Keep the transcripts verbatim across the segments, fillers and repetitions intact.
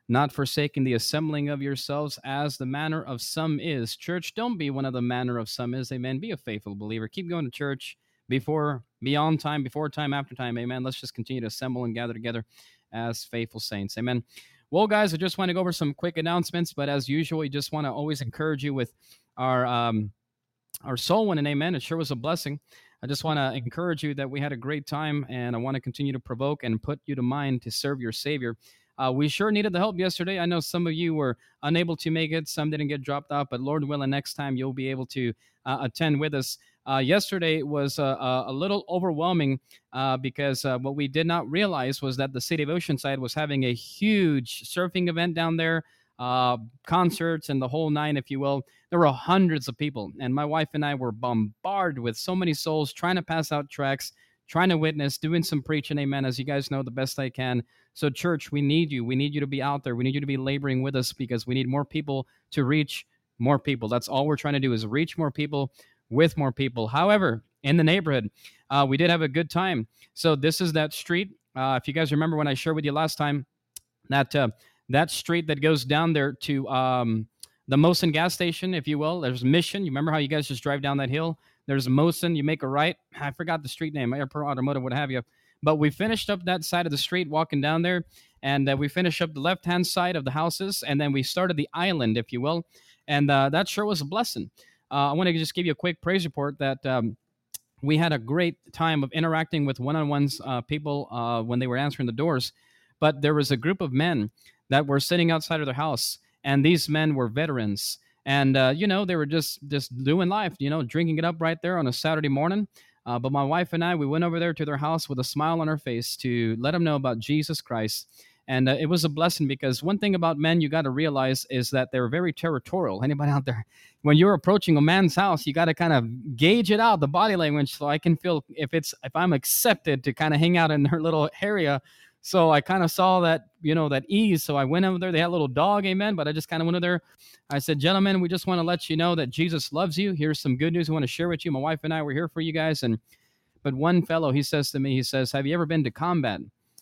not forsaking the assembling of yourselves as the manner of some is. Church, don't be one of the manner of some is. Amen. Be a faithful believer. Keep going to church before, beyond time, before time, after time. Amen. Let's just continue to assemble and gather together as faithful saints. Amen. Well, guys, I just want to go over some quick announcements, but as usual, we just want to always encourage you with our um, our soul winning. Amen. It sure was a blessing. I just want to encourage you that we had a great time, and I want to continue to provoke and put you to mind to serve your Savior. Uh, we sure needed the help yesterday. I know some of you were unable to make it, some didn't get dropped off, but Lord willing, next time you'll be able to uh, attend with us. Uh, yesterday was uh, a, a little overwhelming uh, because uh, what we did not realize was that the city of Oceanside was having a huge surfing event down there, uh, concerts, and the whole nine, if you will. There were hundreds of people, and my wife and I were bombarded with so many souls trying to pass out tracts, trying to witness, doing some preaching. Amen. As you guys know, the best I can. So, church, we need you. We need you to be out there. We need you to be laboring with us because we need more people to reach more people. That's all we're trying to do is reach more people with more people. However, in the neighborhood, uh, we did have a good time. So, this is that street. Uh, if you guys remember when I shared with you last time, that uh, that street that goes down there to um, the Mosin gas station, if you will. There's Mission. You remember how you guys just drive down that hill? There's Mosin. You make a right. I forgot the street name, Airport Automotive, what have you. But we finished up that side of the street, walking down there, and uh, we finished up the left-hand side of the houses, and then we started the island, if you will. And uh, that sure was a blessing. Uh, I want to just give you a quick praise report that um, we had a great time of interacting with one-on-ones uh, people uh, when they were answering the doors. But there was a group of men that were sitting outside of their house, and these men were veterans. And uh, you know, they were just just doing life, you know, drinking it up right there on a Saturday morning. Uh, but my wife and I, we went over there to their house with a smile on our face to let them know about Jesus Christ. And uh, it was a blessing because one thing about men you got to realize is that they're very territorial. Anybody out there? When you're approaching a man's house, you got to kind of gauge it out, the body language, so I can feel if it's if I'm accepted to kind of hang out in their little area. So I kind of saw that, you know, that ease. So I went over there. They had a little dog, amen. But I just kind of went over there. I said, gentlemen, we just want to let you know that Jesus loves you. Here's some good news we want to share with you. My wife and I were here for you guys. And but one fellow, he says to me, he says, have you ever been to combat?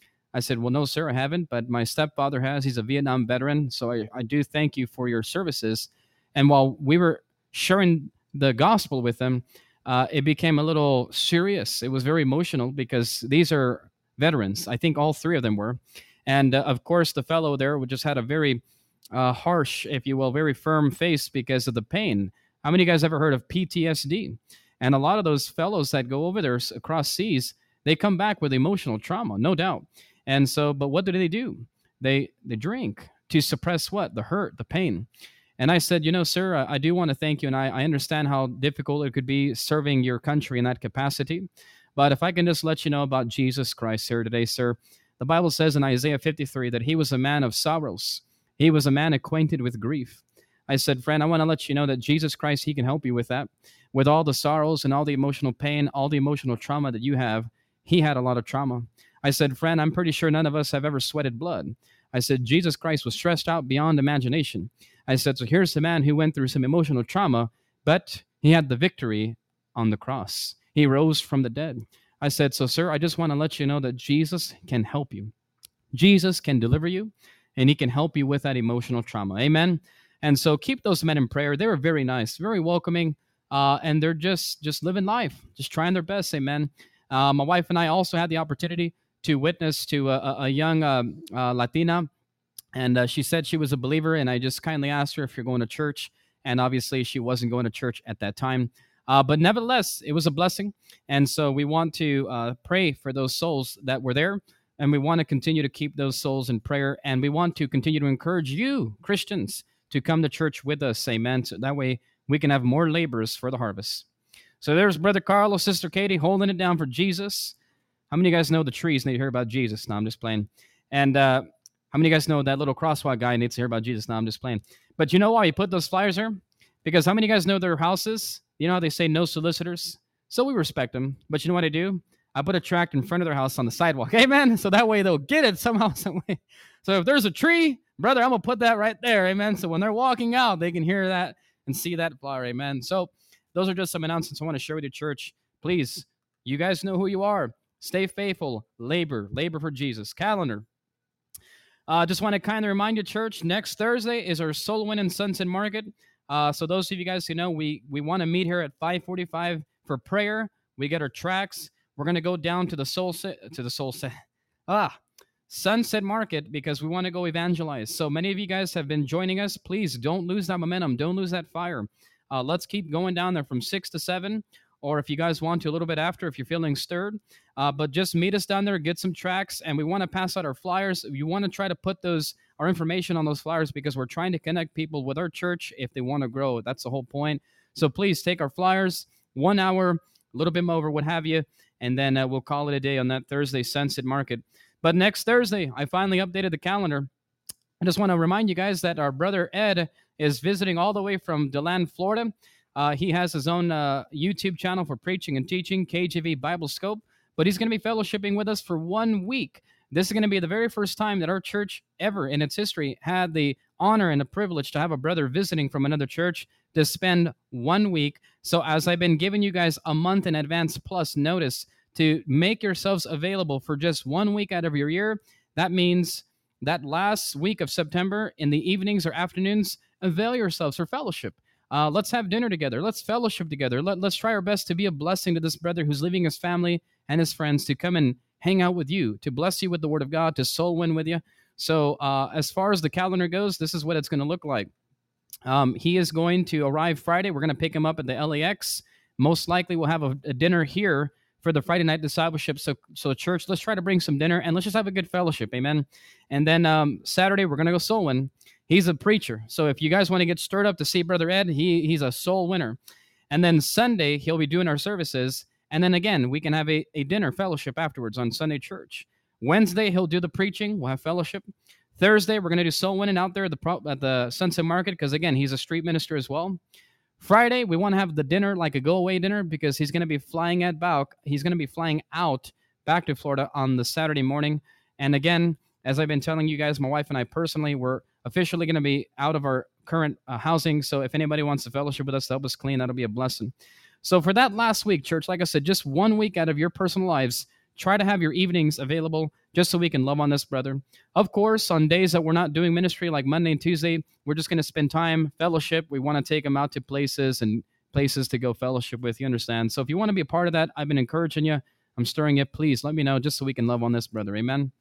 I said, well, no, sir, I haven't. But my stepfather has. He's a Vietnam veteran. So I, I do thank you for your services. And while we were sharing the gospel with them, uh, it became a little serious. It was very emotional because these are veterans. I think all three of them were. And uh, of course, the fellow there just had a very uh, harsh, if you will, very firm face because of the pain. How many of you guys ever heard of P T S D? And a lot of those fellows that go over there across seas, they come back with emotional trauma, no doubt. And so, but what do they do? They they drink to suppress what? The hurt, the pain. And I said, you know, sir, I, I do want to thank you. And I, I understand how difficult it could be serving your country in that capacity. But if I can just let you know about Jesus Christ here today, sir, the Bible says in Isaiah fifty-three that he was a man of sorrows. He was a man acquainted with grief. I said, friend, I want to let you know that Jesus Christ, he can help you with that. With all the sorrows and all the emotional pain, all the emotional trauma that you have, he had a lot of trauma. I said, friend, I'm pretty sure none of us have ever sweated blood. I said, Jesus Christ was stressed out beyond imagination. I said, so here's the man who went through some emotional trauma, but he had the victory on the cross. He rose from the dead. I said, so, sir, I just want to let you know that Jesus can help you. Jesus can deliver you, and he can help you with that emotional trauma. Amen. And so keep those men in prayer. They were very nice, very welcoming, uh, and they're just just living life, just trying their best. Amen. Uh, my wife and I also had the opportunity to witness to a, a young uh, uh, Latina, and uh, she said she was a believer, and I just kindly asked her if you're going to church, and obviously she wasn't going to church at that time. Uh, but nevertheless, it was a blessing. And so we want to uh, pray for those souls that were there. And we want to continue to keep those souls in prayer. And we want to continue to encourage you, Christians, to come to church with us. Amen. So that way we can have more laborers for the harvest. So there's Brother Carlos, Sister Katie, holding it down for Jesus. How many of you guys know the trees need to hear about Jesus? No, I'm just playing. And uh, how many of you guys know that little crosswalk guy needs to hear about Jesus? No, I'm just playing. But you know why he put those flyers there? Because how many of you guys know their houses? You know how they say no solicitors? So we respect them. But you know what I do? I put a tract in front of their house on the sidewalk. Amen. So that way they'll get it somehow, some way. So if there's a tree, brother, I'm going to put that right there. Amen. So when they're walking out, they can hear that and see that flower. Amen. So those are just some announcements I want to share with you, church. Please, you guys know who you are. Stay faithful. Labor. Labor for Jesus. Calendar. Uh, just want to kind of remind you, church, next Thursday is our Soul Win and Sunset Market. Uh, so those of you guys who know, we we want to meet here at five forty-five for prayer. We get our tracks. We're gonna go down to the soul to the soul ah Sunset Market because we want to go evangelize. So many of you guys have been joining us. Please don't lose that momentum. Don't lose that fire. Uh, let's keep going down there from six to seven, or if you guys want to, a little bit after, if you're feeling stirred. Uh, but just meet us down there, get some tracks, and we want to pass out our flyers. You want to try to put those our information on those flyers because we're trying to connect people with our church if they want to grow. That's the whole point. So please take our flyers, one hour, a little bit over, what have you, and then uh, we'll call it a day on that Thursday Sunset Market. But next Thursday, I finally updated the calendar. I just want to remind you guys that our brother Ed is visiting all the way from DeLand, Florida. Uh, he has his own uh, YouTube channel for preaching and teaching, K J V Bible Scope, but he's going to be fellowshipping with us for one week. This is going to be the very first time that our church ever in its history had the honor and the privilege to have a brother visiting from another church to spend one week. So as I've been giving you guys a month in advance plus notice to make yourselves available for just one week out of your year, that means that last week of September in the evenings or afternoons, avail yourselves for fellowship. Uh, let's have dinner together. Let's fellowship together. Let, let's try our best to be a blessing to this brother who's leaving his family and his friends to come and hang out with you, to bless you with the word of God, to soul win with you. So uh, as far as the calendar goes, this is what it's going to look like. Um, he is going to arrive Friday. We're going to pick him up at the L A X. Most likely we'll have a, a dinner here for the Friday night discipleship. So, so church, let's try to bring some dinner and let's just have a good fellowship. Amen. And then um, Saturday, we're going to go soul win. He's a preacher. So if you guys want to get stirred up to see Brother Ed, he he's a soul winner. And then Sunday, he'll be doing our services. And then again, we can have a, a dinner fellowship afterwards on Sunday church. Wednesday, he'll do the preaching. We'll have fellowship. Thursday, we're going to do soul winning out there at the, at the Sunset Market because, again, he's a street minister as well. Friday, we want to have the dinner like a go-away dinner because he's going to be flying at Bauk. He's going to be flying out back to Florida on the Saturday morning. And again, as I've been telling you guys, my wife and I personally, we're officially going to be out of our current uh, housing. So if anybody wants to fellowship with us to help us clean, that'll be a blessing. So for that last week, church, like I said, just one week out of your personal lives, try to have your evenings available just so we can love on this brother. Of course, on days that we're not doing ministry like Monday and Tuesday, we're just going to spend time, fellowship. We want to take him out to places and places to go fellowship with, you understand? So if you want to be a part of that, I've been encouraging you. I'm stirring it. Please let me know just so we can love on this brother. Amen.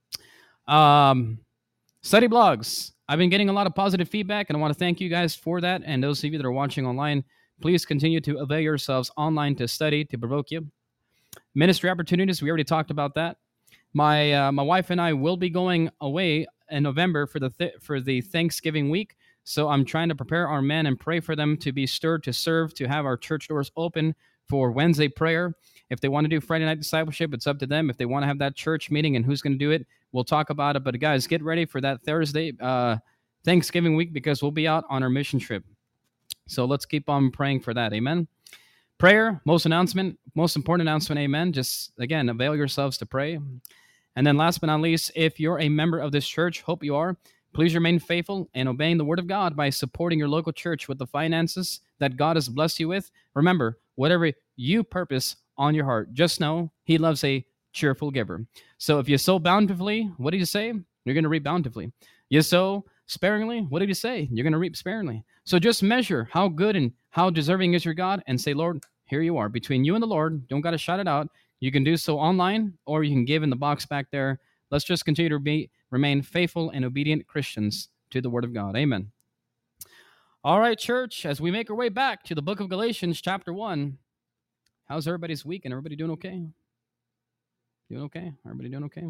Um, study blogs. I've been getting a lot of positive feedback, and I want to thank you guys for that. And those of you that are watching online, please continue to avail yourselves online to study, to provoke you. Ministry opportunities, we already talked about that. My uh, my wife and I will be going away in November for the th- for the Thanksgiving week. So I'm trying to prepare our men and pray for them to be stirred to serve, to have our church doors open for Wednesday prayer. If they want to do Friday night discipleship, it's up to them. If they want to have that church meeting and who's going to do it, we'll talk about it. But guys, get ready for that Thursday uh, Thanksgiving week because we'll be out on our mission trip. So let's keep on praying for that. Amen. Prayer, most announcement, most important announcement, amen. Just, again, avail yourselves to pray. And then last but not least, if you're a member of this church, hope you are, please remain faithful and obeying the word of God by supporting your local church with the finances that God has blessed you with. Remember, whatever you purpose on your heart, just know he loves a cheerful giver. So if you sow bountifully, what did you say? You're going to reap bountifully. You sow sparingly, what did you say? You're going to reap sparingly. So just measure how good and how deserving is your God and say, Lord, here you are. Between you and the Lord, don't got to shout it out. You can do so online or you can give in the box back there. Let's just continue to be remain faithful and obedient Christians to the word of God. Amen. All right, church, as we make our way back to the book of Galatians, chapter one, how's everybody's week? And everybody doing okay? Doing okay? Everybody doing okay?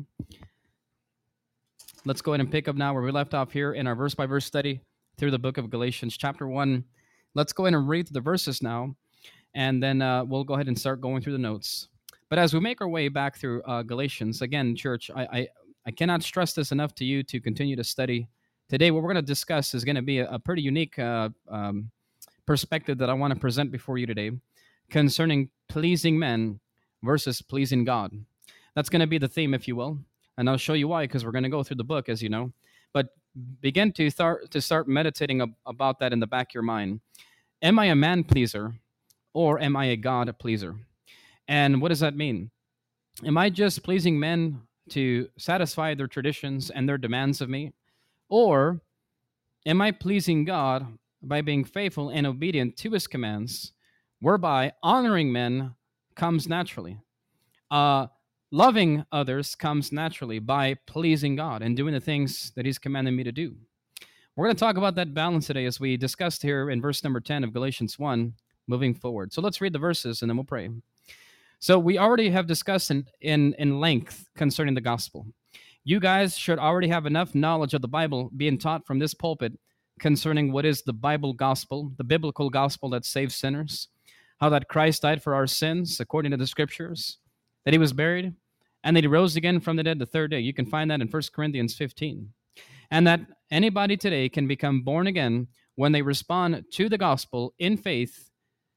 Let's go ahead and pick up now where we left off here in our verse-by-verse study through the book of Galatians, chapter one. Let's go ahead and read the verses now, and then uh, we'll go ahead and start going through the notes. But as we make our way back through uh, Galatians, again, church, I, I, I cannot stress this enough to you to continue to study. Today, what we're going to discuss is going to be a, a pretty unique uh, um, perspective that I want to present before you today concerning pleasing men versus pleasing God. That's going to be the theme, if you will. And I'll show you why, because we're going to go through the book, as you know. But begin to start to start meditating ab- about that in the back of your mind. Am I a man pleaser or am I a God pleaser? And what does that mean? Am I just pleasing men to satisfy their traditions and their demands of me? Or am I pleasing God by being faithful and obedient to his commands, whereby honoring men comes naturally? Uh, Loving others comes naturally by pleasing God and doing the things that he's commanded me to do. We're going to talk about that balance today as we discussed here in verse number ten of Galatians one, moving forward. So let's read the verses and then we'll pray. So we already have discussed in, in, in length concerning the gospel. You guys should already have enough knowledge of the Bible being taught from this pulpit concerning what is the Bible gospel, the biblical gospel that saves sinners, how that Christ died for our sins according to the scriptures, that he was buried, and that he rose again from the dead the third day. You can find that in First Corinthians fifteen. And that anybody today can become born again when they respond to the gospel in faith.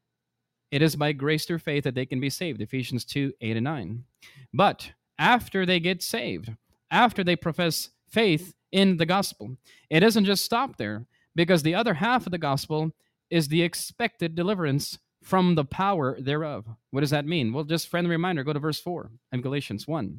It is by grace through faith that they can be saved, Ephesians two, eight and nine. But after they get saved, after they profess faith in the gospel, it doesn't just stop there, because the other half of the gospel is the expected deliverance from the power thereof. What does that mean? Well, just friendly reminder, go to verse four in Galatians one.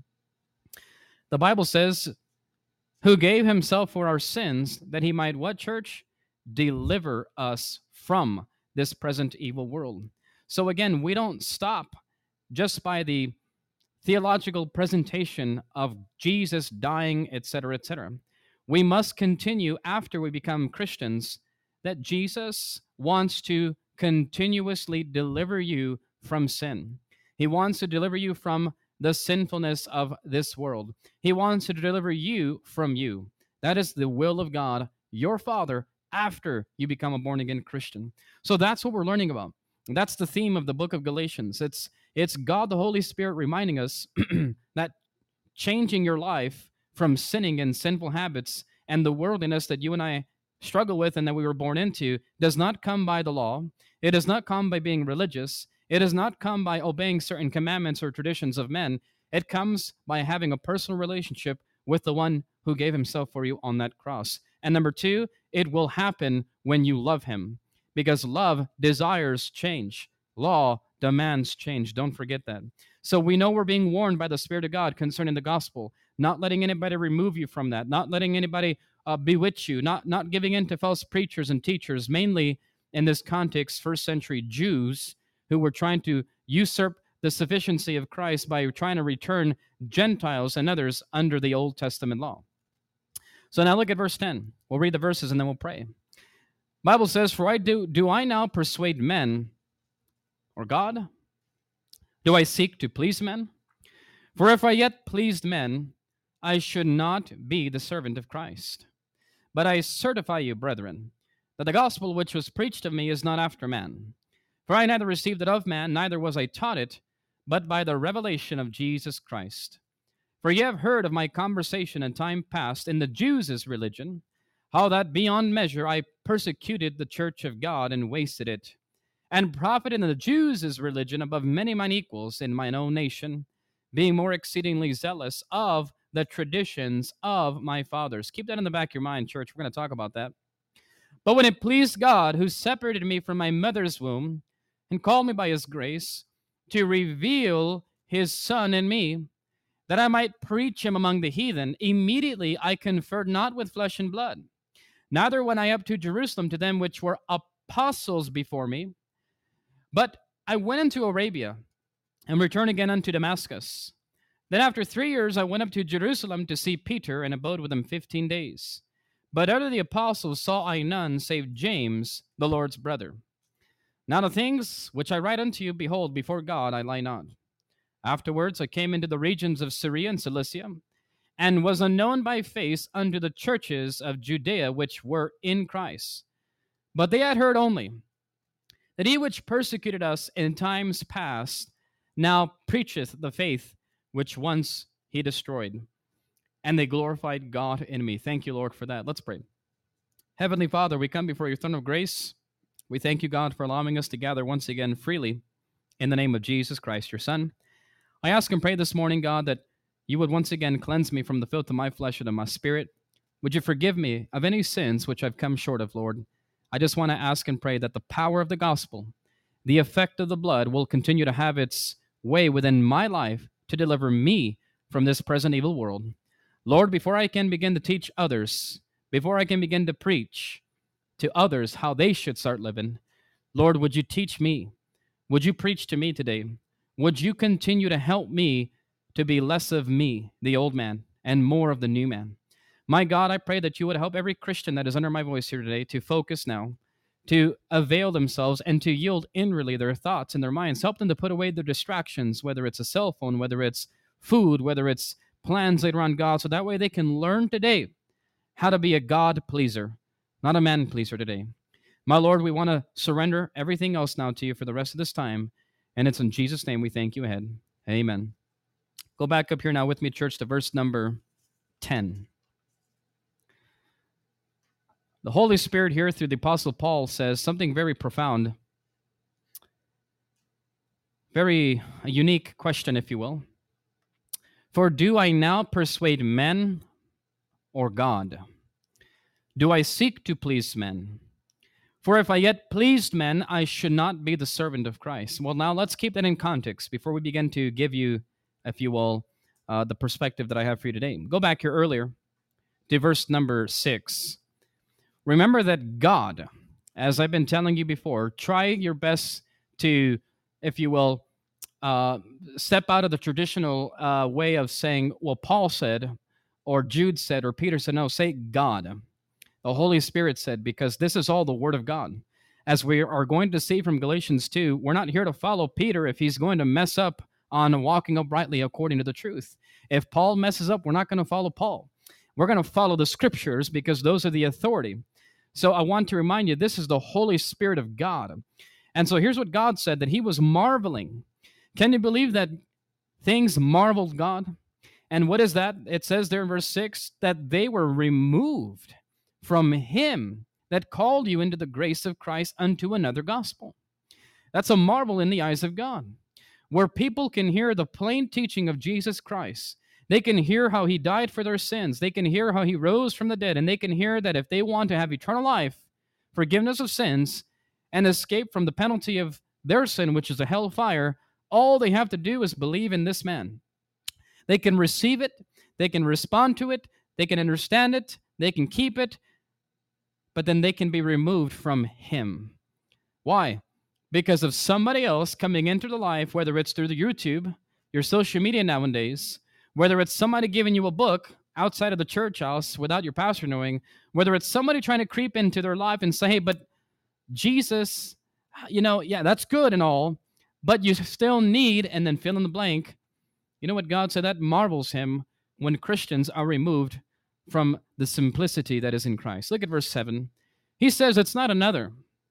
The Bible says, who gave himself for our sins, that he might, what, church? Deliver us from this present evil world. So again, we don't stop just by the theological presentation of Jesus dying, et cetera, et cetera. We must continue after we become Christians that Jesus wants to continuously deliver you from sin. He wants to deliver you from the sinfulness of this world. He wants to deliver you from you. That is the will of God, your Father, after you become a born-again Christian. So that's what we're learning about. That's the theme of the book of Galatians. It's, it's God the Holy Spirit reminding us that changing your life from sinning and sinful habits and the worldliness that you and I struggle with and that we were born into does not come by the law. It does not come by being religious. It does not come by obeying certain commandments or traditions of men. It comes by having a personal relationship with the one who gave himself for you on that cross. And number two, it will happen when you love him, because love desires change. Law demands change. Don't forget that. So we know we're being warned by the Spirit of God concerning the gospel, not letting anybody remove you from that, not letting anybody uh, bewitch you, not, not giving in to false preachers and teachers, mainly in this context, first century Jews who were trying to usurp the sufficiency of Christ by trying to return Gentiles and others under the Old Testament law. So now look at verse ten. We'll read the verses and then we'll pray. Bible says, for I do, do I now persuade men or God? Do I seek to please men? For if I yet pleased men, I should not be the servant of Christ. But I certify you, brethren, that the gospel which was preached of me is not after man. For I neither received it of man, neither was I taught it, but by the revelation of Jesus Christ. For ye have heard of my conversation in time past in the Jews' religion, how that beyond measure I persecuted the church of God and wasted it, and profited in the Jews' religion above many mine equals in mine own nation, being more exceedingly zealous of the traditions of my fathers. Keep that in the back of your mind, church. We're going to talk about that. But when it pleased God, who separated me from my mother's womb and called me by his grace, to reveal his Son in me, that I might preach him among the heathen, immediately I conferred not with flesh and blood, neither went I up to Jerusalem to them which were apostles before me, but I went into Arabia, and returned again unto Damascus. Then after three years I went up to Jerusalem to see Peter, and abode with him fifteen days. But out of the apostles saw I none save James, the Lord's brother. Now the things which I write unto you, behold, before God I lie not. Afterwards I came into the regions of Syria and Cilicia, and was unknown by face unto the churches of Judea which were in Christ. But they had heard only that he which persecuted us in times past now preacheth the faith which once he destroyed. And they glorified God in me. Thank you, Lord, for that. Let's pray. Heavenly Father, we come before your throne of grace. We thank you, God, for allowing us to gather once again freely in the name of Jesus Christ, your Son. I ask and pray this morning, God, that you would once again cleanse me from the filth of my flesh and of my spirit. Would you forgive me of any sins which I've come short of, Lord? I just want to ask and pray that the power of the gospel, the effect of the blood, will continue to have its way within my life to deliver me from this present evil world. Lord, before I can begin to teach others, before I can begin to preach to others how they should start living, Lord, would you teach me? Would you preach to me today? Would you continue to help me to be less of me, the old man, and more of the new man? My God, I pray that you would help every Christian that is under my voice here today to focus now, to avail themselves and to yield inwardly their thoughts and their minds. Help them to put away their distractions, whether it's a cell phone, whether it's food, whether it's plans later on, God, so that way they can learn today how to be a God pleaser, not a man pleaser today. My Lord, we want to surrender everything else now to you for the rest of this time, and it's in Jesus' name we thank you ahead. Amen. Go back up here now with me, church, to verse number ten. The Holy Spirit here through the Apostle Paul says something very profound, very a unique question, if you will. For do I now persuade men or God? Do I seek to please men? For if I yet pleased men, I should not be the servant of Christ. Well, now let's keep that in context before we begin to give you, if you will, uh, the perspective that I have for you today. Go back here earlier to verse number six. Remember that God, as I've been telling you before, try your best to, if you will, uh, step out of the traditional uh, way of saying, well, Paul said, or Jude said, or Peter said. No, say God. The Holy Spirit said, because this is all the Word of God. As we are going to see from Galatians two, we're not here to follow Peter if he's going to mess up on walking uprightly according to the truth. If Paul messes up, we're not going to follow Paul. We're going to follow the Scriptures because those are the authority. So I want to remind you, this is the Holy Spirit of God. And so here's what God said, that he was marveling. Can you believe that things marveled God? And what is that? It says there in verse six, that they were removed from him that called you into the grace of Christ unto another gospel. That's a marvel in the eyes of God, where people can hear the plain teaching of Jesus Christ. They can hear how he died for their sins. They can hear how he rose from the dead. And they can hear that if they want to have eternal life, forgiveness of sins, and escape from the penalty of their sin, which is a hellfire, all they have to do is believe in this man. They can receive it. They can respond to it. They can understand it. They can keep it. But then they can be removed from him. Why? Because of somebody else coming into the life, whether it's through the YouTube, your social media nowadays, whether it's somebody giving you a book outside of the church house without your pastor knowing, whether it's somebody trying to creep into their life and say, hey, but Jesus, you know, yeah, that's good and all, but you still need, and then fill in the blank. You know what God said? That marvels him when Christians are removed from the simplicity that is in Christ. Look at verse seven. He says it's not another,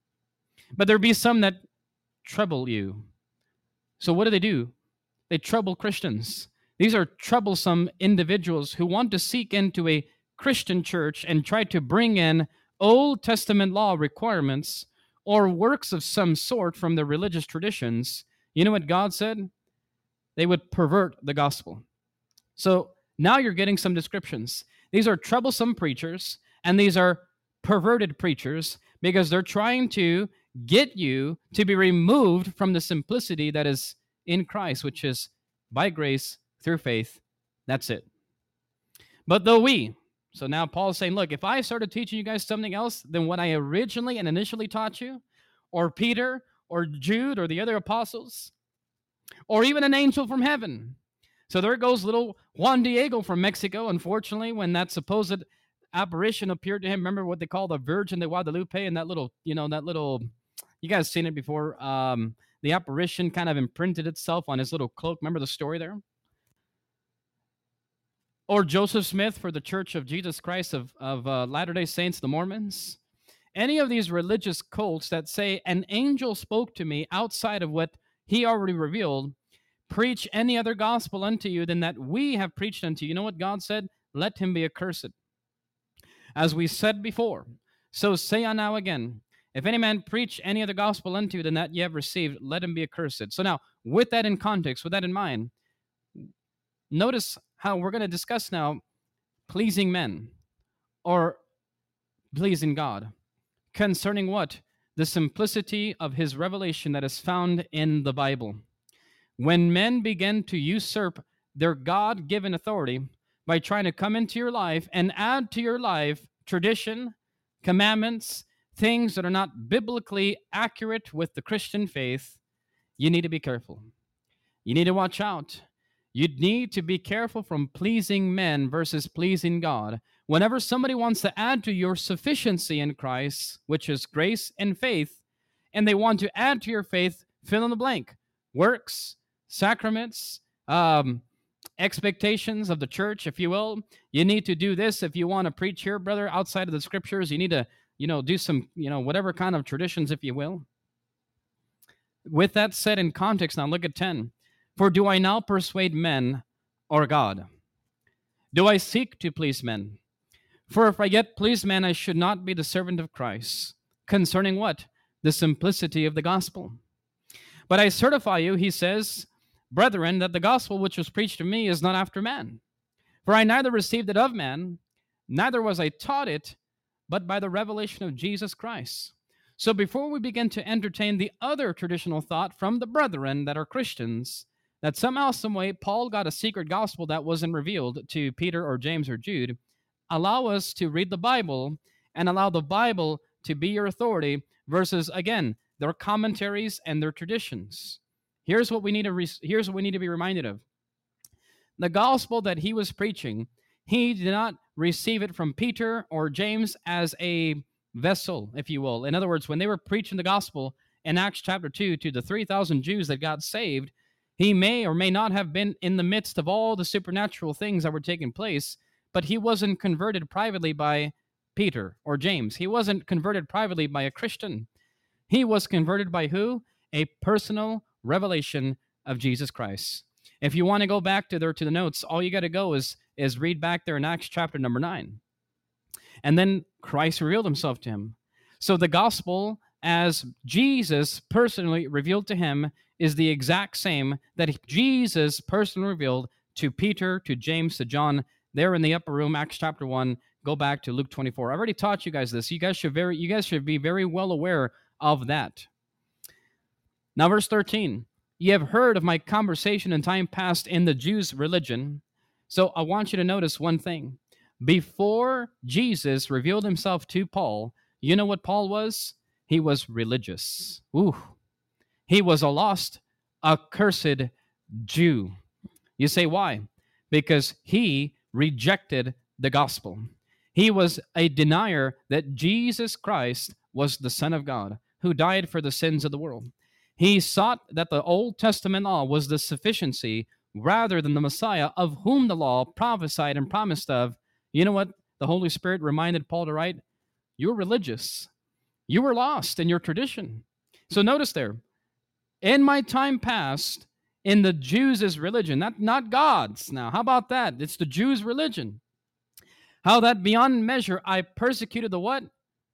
but there be some that trouble you. So what do they do? They trouble Christians. These are troublesome individuals who want to seek into a Christian church and try to bring in Old Testament law requirements or works of some sort from the religious traditions. You know what God said? They would pervert the gospel. So now you're getting some descriptions. These are troublesome preachers, and these are perverted preachers because they're trying to get you to be removed from the simplicity that is in Christ, which is by grace through faith. That's it. But though we, so now Paul's saying, look, if I started teaching you guys something else than what I originally and initially taught you, or Peter, or Jude, or the other apostles, or even an angel from heaven. So there goes little Juan Diego from Mexico, unfortunately, when that supposed apparition appeared to him. Remember what they call the Virgin de Guadalupe, and that little, you know, that little, you guys seen it before. Um, the apparition kind of imprinted itself on his little cloak. Remember the story there? Or Joseph Smith for the Church of Jesus Christ of, of uh, Latter-day Saints, the Mormons. Any of these religious cults that say an angel spoke to me outside of what he already revealed, preach any other gospel unto you than that we have preached unto you. You know what God said? Let him be accursed. As we said before, so say I now again, if any man preach any other gospel unto you than that ye have received, let him be accursed. So now, with that in context, with that in mind, notice how we're going to discuss now pleasing men or pleasing God. Concerning what? The simplicity of his revelation that is found in the Bible. When men begin to usurp their God-given authority by trying to come into your life and add to your life tradition, commandments, things that are not biblically accurate with the Christian faith, you need to be careful. You need to watch out. You need to be careful from pleasing men versus pleasing God. Whenever somebody wants to add to your sufficiency in Christ, which is grace and faith, and they want to add to your faith, fill in the blank: works, sacraments, um, expectations of the church, if you will. You need to do this if you want to preach here, brother, outside of the scriptures. You need to, you know, do some, you know, whatever kind of traditions, if you will. With that said in context, now look at ten. For do I now persuade men or God? Do I seek to please men? For if I yet please men, I should not be the servant of Christ. Concerning what? The simplicity of the gospel. But I certify you, he says, brethren, that the gospel which was preached to me is not after man. For I neither received it of man, neither was I taught it, but by the revelation of Jesus Christ. So before we begin to entertain the other traditional thought from the brethren that are Christians, that somehow, some way, Paul got a secret gospel that wasn't revealed to Peter or James or Jude, allow us to read the Bible and allow the Bible to be your authority versus, again, their commentaries and their traditions. Here's what we need to re- here's what we need to be reminded of. The gospel that he was preaching, he did not receive it from Peter or James as a vessel, if you will. In other words, when they were preaching the gospel in Acts chapter two to the three thousand Jews that got saved, he may or may not have been in the midst of all the supernatural things that were taking place, but he wasn't converted privately by Peter or James. He wasn't converted privately by a Christian. He was converted by who? A personal revelation of Jesus Christ. If you want to go back to there to the notes, all you got to go is is read back there in Acts chapter number nine. And then Christ revealed himself to him. So the gospel, as Jesus personally revealed to him, is the exact same that Jesus personally revealed to Peter, to James, to John. There in the upper room, Acts chapter one. Go back to Luke twenty-four. I already taught you guys this. You guys should very, you guys should be very well aware of that. Now, verse thirteen. Ye have heard of my conversation in time past in the Jews' religion. So I want you to notice one thing. Before Jesus revealed himself to Paul, you know what Paul was? He was religious. Ooh. He was a lost, accursed Jew. You say, why? Because he rejected the gospel. He was a denier that Jesus Christ was the Son of God, who died for the sins of the world. He sought that the Old Testament law was the sufficiency rather than the Messiah, of whom the law prophesied and promised of. You know what the Holy Spirit reminded Paul to write? You were religious. You were lost in your tradition. So notice there, in my time past, in the Jews' religion, not, not God's now. How about that? It's the Jews' religion. How that beyond measure I persecuted the what?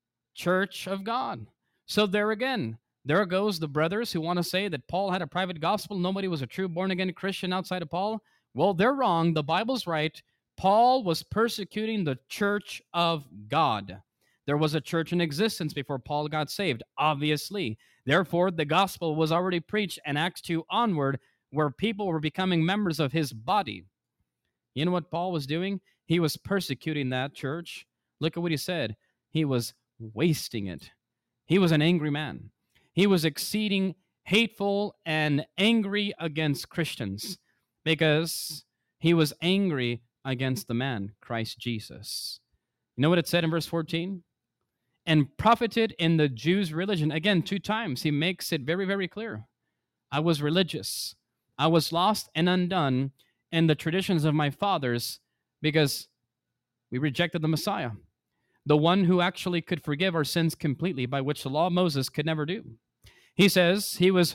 Church of God. So there again, there goes the brothers who want to say that Paul had a private gospel. Nobody was a true born-again Christian outside of Paul. Well, they're wrong. The Bible's right. Paul was persecuting the church of God. There was a church in existence before Paul got saved, obviously. Therefore, the gospel was already preached in Acts two onward, where people were becoming members of his body. You know what Paul was doing? He was persecuting that church. Look at what he said. He was wasting it. He was an angry man. He was exceeding hateful and angry against Christians because he was angry against the man, Christ Jesus. You know what it said in verse fourteen? And profited in the Jews' religion. Again, two times he makes it very, very clear. I was religious. I was lost and undone in the traditions of my fathers because we rejected the Messiah, the one who actually could forgive our sins completely, by which the law of Moses could never do. He says he was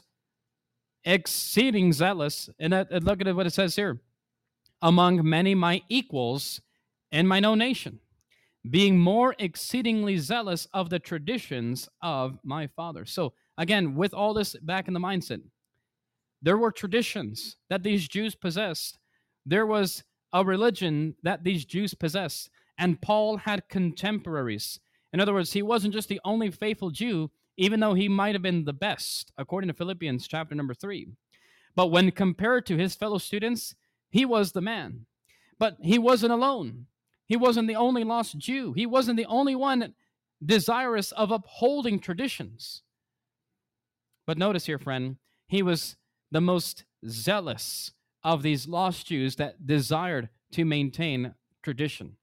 exceeding zealous, and look at what it says here, among many my equals in mine own nation, being more exceedingly zealous of the traditions of my father. So again, with all this back in the mindset, there were traditions that these Jews possessed. There was a religion that these Jews possessed. And Paul had contemporaries. In other words, he wasn't just the only faithful Jew, even though he might have been the best, according to Philippians chapter number three. But when compared to his fellow students, He was the man. But he wasn't alone. He wasn't the only lost Jew. He wasn't the only one desirous of upholding traditions. But notice here, friend, he was the most zealous of these lost Jews that desired to maintain tradition.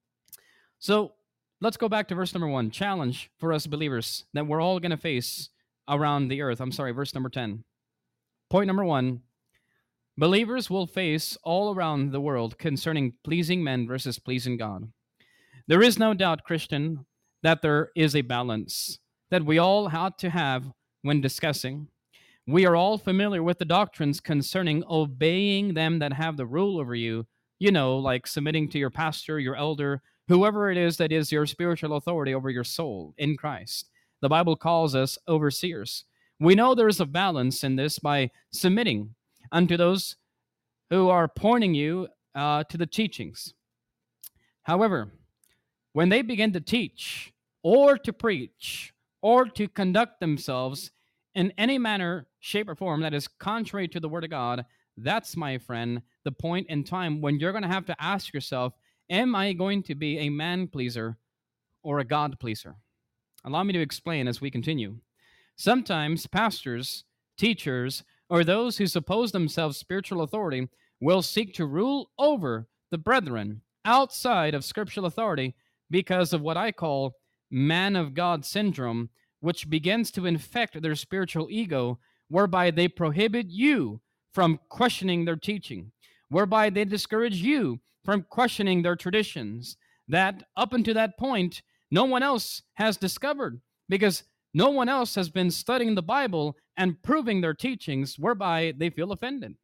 So let's go back to verse number one. Challenge for us believers that we're all going to face around the earth. I'm sorry, verse number ten. Point number one. Believers will face all around the world concerning pleasing men versus pleasing God. There is no doubt, Christian, that there is a balance that we all ought to have when discussing. We are all familiar with the doctrines concerning obeying them that have the rule over you, you know, like submitting to your pastor, your elder, whoever it is that is your spiritual authority over your soul in Christ. The Bible calls us overseers. We know there is a balance in this by submitting unto those who are pointing you uh, to the teachings. However, when they begin to teach or to preach or to conduct themselves in any manner, shape, or form that is contrary to the Word of God, that's, my friend, the point in time when you're going to have to ask yourself, am I going to be a man pleaser or a God pleaser? Allow me to explain as we continue. Sometimes pastors, teachers, or those who suppose themselves spiritual authority will seek to rule over the brethren outside of scriptural authority because of what I call man of God syndrome, which begins to infect their spiritual ego, whereby they prohibit you from questioning their teaching, whereby they discourage you from questioning their traditions that up until that point no one else has discovered, because no one else has been studying the Bible and proving their teachings, whereby they feel offended.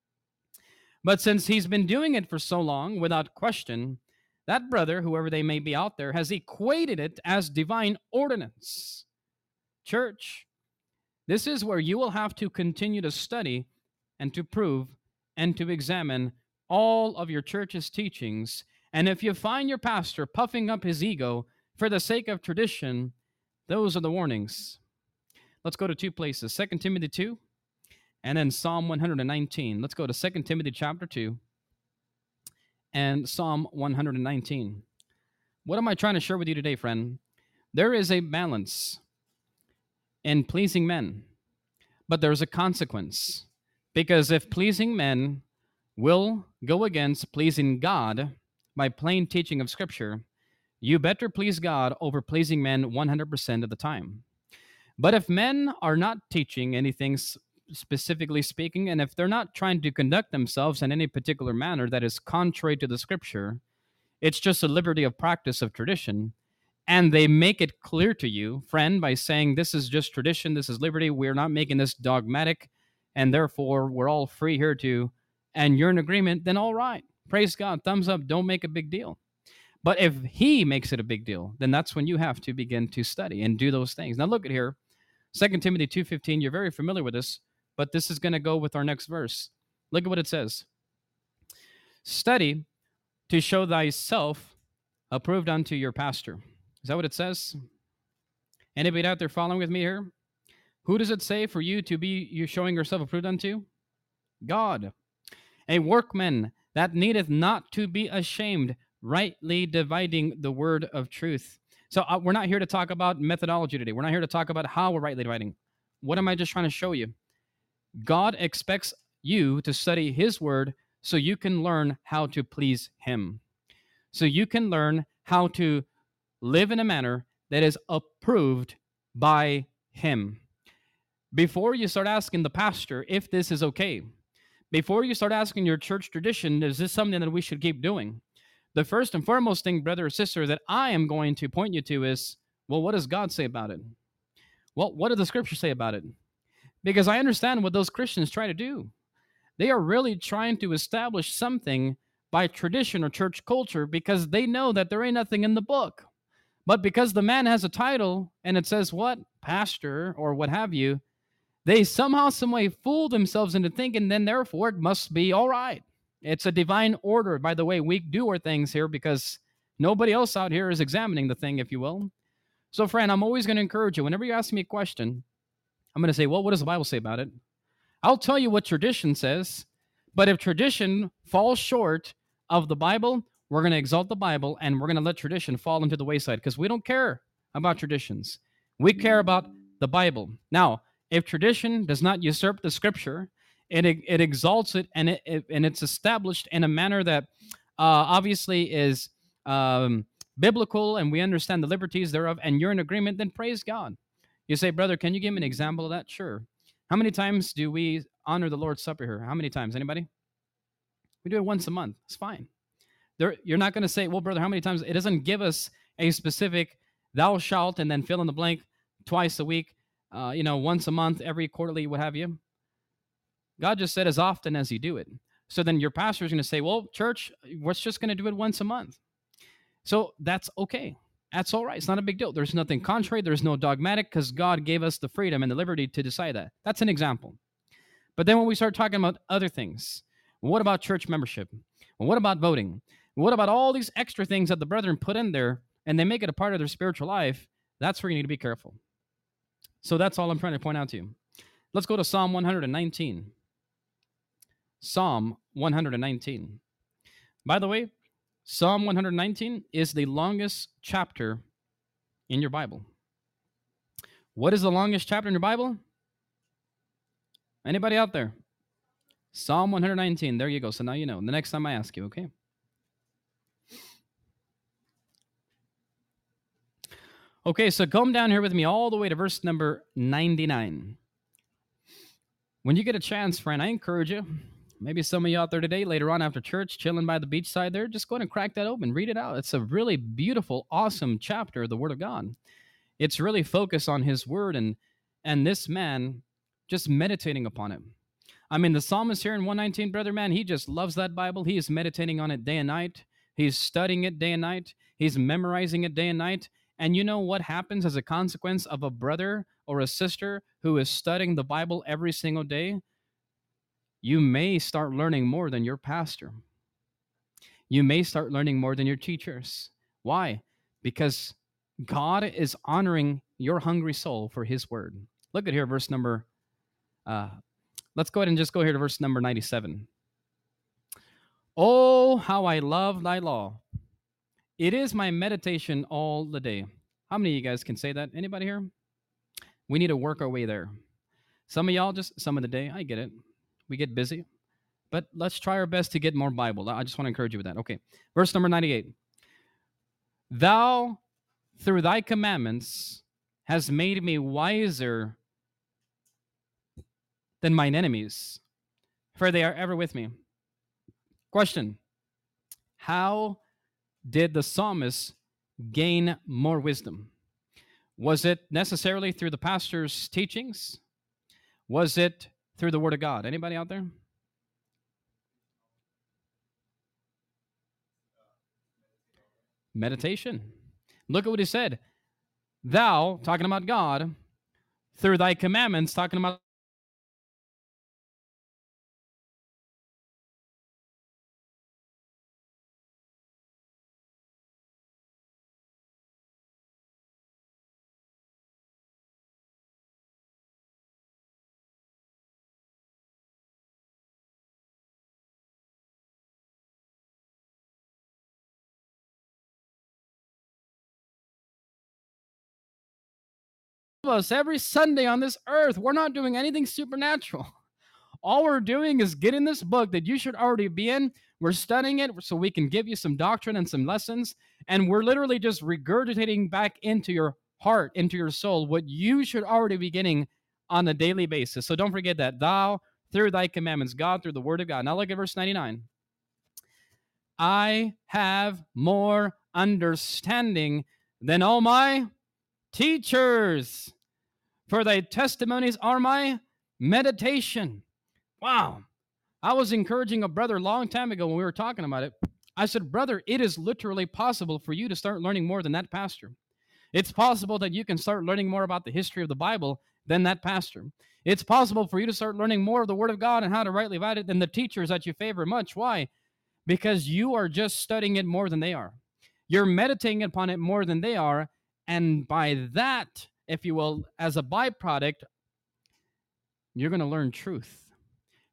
But since he's been doing it for so long without question, that brother, whoever they may be out there, has equated it as divine ordinance. Church, this is where you will have to continue to study and to prove and to examine all of your church's teachings. And if you find your pastor puffing up his ego for the sake of tradition, those are the warnings. Let's go to two places, Second Timothy two and then Psalm one nineteen. Let's go to Second Timothy chapter two and Psalm one nineteen. What am I trying to share with you today, friend? There is a balance in pleasing men, but there's a consequence. Because if pleasing men will go against pleasing God by plain teaching of Scripture, you better please God over pleasing men one hundred percent of the time. But if men are not teaching anything specifically speaking, and if they're not trying to conduct themselves in any particular manner that is contrary to the Scripture, it's just a liberty of practice of tradition, and they make it clear to you, friend, by saying this is just tradition, this is liberty, we're not making this dogmatic, and therefore we're all free here to, and you're in agreement, then all right. Praise God, thumbs up, don't make a big deal. But if he makes it a big deal, then that's when you have to begin to study and do those things. Now look at here, Second Timothy two fifteen, you're very familiar with this, but this is going to go with our next verse. Look at what it says. Study to show thyself approved unto your pastor. Is that what it says? Anybody out there following with me here? Who does it say for you to be you showing yourself approved unto? God. A workman that needeth not to be ashamed, rightly dividing the word of truth. So uh, we're not here to talk about methodology today. We're not here to talk about how we're rightly dividing. What am I just trying to show you? God expects you to study his word so you can learn how to please him. So you can learn how to live in a manner that is approved by him. Before you start asking the pastor if this is okay, before you start asking your church tradition, is this something that we should keep doing? The first and foremost thing, brother or sister, that I am going to point you to is, well, what does God say about it? Well, what does the scripture say about it? Because I understand what those Christians try to do. They are really trying to establish something by tradition or church culture because they know that there ain't nothing in the book. But because the man has a title and it says what? Pastor or what have you, they somehow, some way fool themselves into thinking then therefore it must be all right. It's a divine order. By the way, we do our things here because nobody else out here is examining the thing, if you will. So friend, I'm always going to encourage you. Whenever you ask me a question, I'm going to say, well, what does the Bible say about it? I'll tell you what tradition says, But if tradition falls short of the Bible, we're going to exalt the Bible and we're going to let tradition fall into the wayside because we don't care about traditions. We care about the Bible. Now, if tradition does not usurp the scripture, it, it exalts it and, it, it and it's established in a manner that uh, obviously is um, biblical and we understand the liberties thereof, and you're in agreement, then praise God. You say, brother, can you give me an example of that? Sure. How many times do we honor the Lord's Supper here? How many times? Anybody? We do it once a month. It's fine. There, you're not going to say, well, brother, how many times? It doesn't give us a specific thou shalt and then fill in the blank twice a week, uh, you know, once a month, every quarterly, what have you. God just said as often as you do it. So then your pastor is going to say, well, church, we're just going to do it once a month. So that's okay. That's all right. It's not a big deal. There's nothing contrary. There's no dogmatic because God gave us the freedom and the liberty to decide that. That's an example. But then when we start talking about other things, what about church membership? What about voting? What about all these extra things that the brethren put in there and they make it a part of their spiritual life? That's where you need to be careful. So that's all I'm trying to point out to you. Let's go to Psalm one nineteen. Psalm one nineteen. By the way, Psalm one nineteen is the longest chapter in your Bible. What is the longest chapter in your Bible? Anybody out there? Psalm one nineteen. There you go. So now you know. The next time I ask you, okay? Okay, so come down here with me all the way to verse number ninety-nine. When you get a chance, friend, I encourage you. Maybe some of you out there today, later on after church, chilling by the beachside there, just go ahead and crack that open. Read it out. It's a really beautiful, awesome chapter of the Word of God. It's really focused on His Word and, and this man just meditating upon it. I mean, the psalmist here in one nineteen, brother, man, he just loves that Bible. He is meditating on it day and night. He's studying it day and night. He's memorizing it day and night. And you know what happens as a consequence of a brother or a sister who is studying the Bible every single day? You may start learning more than your pastor. You may start learning more than your teachers. Why? Because God is honoring your hungry soul for His Word. Look at here, verse number, uh, let's go ahead and just go here to verse number ninety-seven. Oh, how I love thy law. It is my meditation all the day. How many of you guys can say that? Anybody here? We need to work our way there. Some of y'all just some of the day. I get it. We get busy. But let's try our best to get more Bible. I just want to encourage you with that. Okay. Verse number ninety-eight. Thou, through thy commandments, hast made me wiser than mine enemies, for they are ever with me. Question. How did the psalmist gain more wisdom? Was it necessarily through the pastor's teachings? Was it through the Word of God? Anybody out there? Meditation. Look at what he said. Thou, talking about God, through thy commandments, talking about us every Sunday on this earth. We're not doing anything supernatural. All we're doing is getting this book that you should already be in. We're studying it so we can give you some doctrine and some lessons. And we're literally just regurgitating back into your heart, into your soul, what you should already be getting on a daily basis. So don't forget that. Thou, through thy commandments, God, through the Word of God. Now look at verse ninety-nine. I have more understanding than all my teachers, for thy testimonies are my meditation. Wow. I was encouraging a brother a long time ago when we were talking about it. I said, brother, it is literally possible for you to start learning more than that pastor. It's possible that you can start learning more about the history of the Bible than that pastor. It's possible for you to start learning more of the Word of God and how to rightly divide it than the teachers that you favor much. Why? Because you are just studying it more than they are. You're meditating upon it more than they are. And by that, if you will, as a byproduct, you're going to learn truth.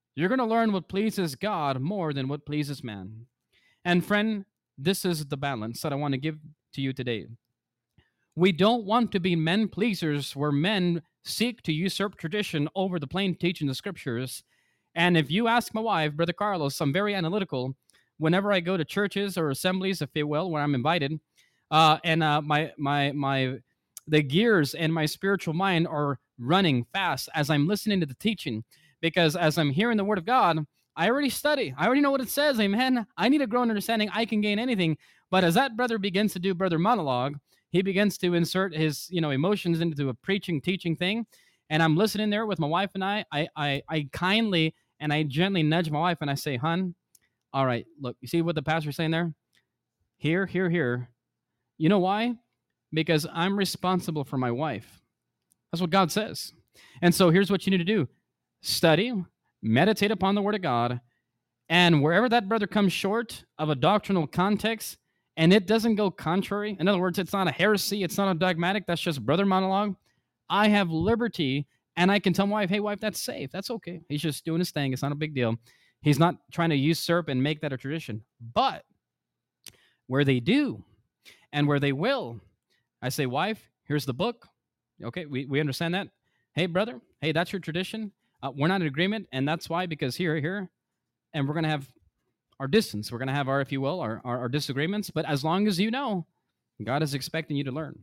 You're going to learn what pleases God more than what pleases man. And friend, this is the balance that I want to give to you today. We don't want to be men pleasers where men seek to usurp tradition over the plain teaching of the scriptures. And if you ask my wife, Brother Carlos, I'm very analytical. Whenever I go to churches or assemblies, if you will, where I'm invited, uh, and uh, my my my the gears and my spiritual mind are running fast as I'm listening to the teaching, because as I'm hearing the Word of God, I already study. I already know what it says. Amen. I need to grow in understanding. I can gain anything. But as that brother begins to do brother monologue, he begins to insert his, you know, emotions into a preaching, teaching thing. And I'm listening there with my wife and I. I, I, I kindly and I gently nudge my wife and I say, "Hun, all right, look, you see what the pastor's saying there? Here, here, here. You know why? Because I'm responsible for my wife. That's what God says. And so here's what you need to do: study, meditate upon the Word of God, and wherever that brother comes short of a doctrinal context and it doesn't go contrary, in other words, it's not a heresy, it's not a dogmatic, that's just brother monologue, I have liberty and I can tell my wife, "Hey, wife, that's safe. That's okay. He's just doing his thing. It's not a big deal. He's not trying to usurp and make that a tradition." But where they do and where they will, I say, "Wife, here's the book. Okay, we, we understand that. Hey, brother, hey, that's your tradition. Uh, we're not in agreement, and that's why, because here, here, and we're going to have our distance. We're going to have our, if you will, our, our, our disagreements. But as long as you know, God is expecting you to learn."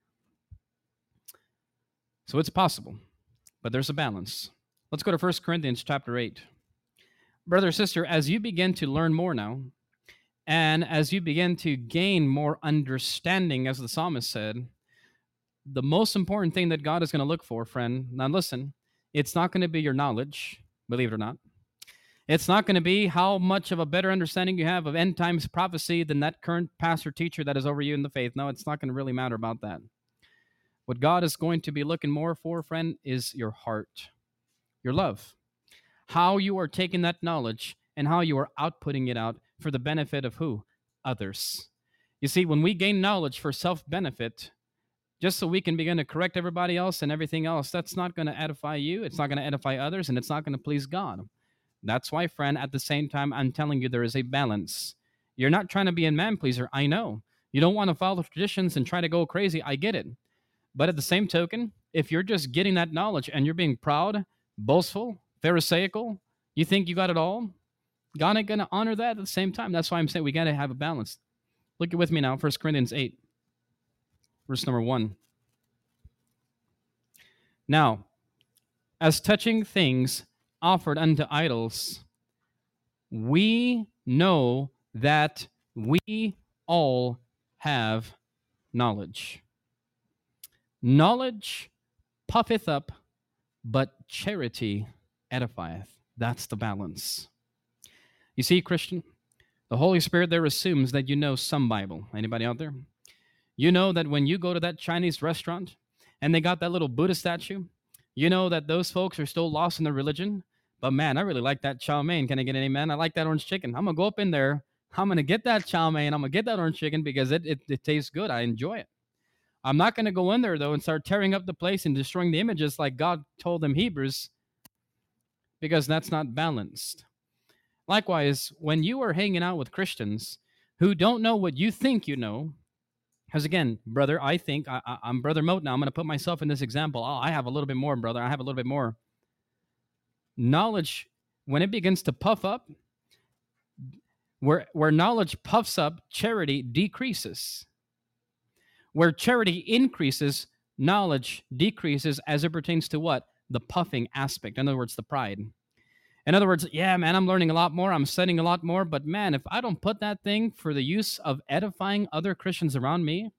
So it's possible, but there's a balance. Let's go to First Corinthians chapter eight. Brother, sister, as you begin to learn more now, and as you begin to gain more understanding, as the psalmist said, the most important thing that God is going to look for, friend, now listen, it's not going to be your knowledge, believe it or not. It's not going to be how much of a better understanding you have of end times prophecy than that current pastor teacher that is over you in the faith. No, it's not going to really matter about that. What God is going to be looking more for, friend, is your heart, your love, how you are taking that knowledge and how you are outputting it out for the benefit of who? Others. You see, when we gain knowledge for self-benefit, just so we can begin to correct everybody else and everything else, that's not going to edify you, it's not going to edify others, and it's not going to please God. That's why, friend, at the same time, I'm telling you there is a balance. You're not trying to be a man pleaser. I know. You don't want to follow traditions and try to go crazy. I get it. But at the same token, if you're just getting that knowledge and you're being proud, boastful, pharisaical, you think you got it all, God ain't going to honor that at the same time. That's why I'm saying we got to have a balance. Look with me now, First Corinthians eight, verse number one. "Now, as touching things offered unto idols, we know that we all have knowledge. Knowledge puffeth up, but charity edifieth." That's the balance. You see, Christian, the Holy Spirit there assumes that you know some Bible. Anybody out there? You know that when you go to that Chinese restaurant and they got that little Buddha statue, you know that those folks are still lost in their religion. But man, I really like that chow mein. Can I get an amen? I like that orange chicken. I'm going to go up in there. I'm going to get that chow mein. I'm going to get that orange chicken because it, it, it tastes good. I enjoy it. I'm not going to go in there, though, and start tearing up the place and destroying the images like God told them Hebrews, because that's not balanced. Likewise, when you are hanging out with Christians who don't know what you think you know, because again, brother, I think, I, I, I'm Brother Moat now. I'm going to put myself in this example. Oh, I have a little bit more, brother. I have a little bit more. Knowledge, when it begins to puff up, where, where knowledge puffs up, charity decreases. Where charity increases, knowledge decreases as it pertains to what? The puffing aspect. In other words, the pride. In other words, yeah, man, I'm learning a lot more. I'm studying a lot more. But man, if I don't put that thing for the use of edifying other Christians around me,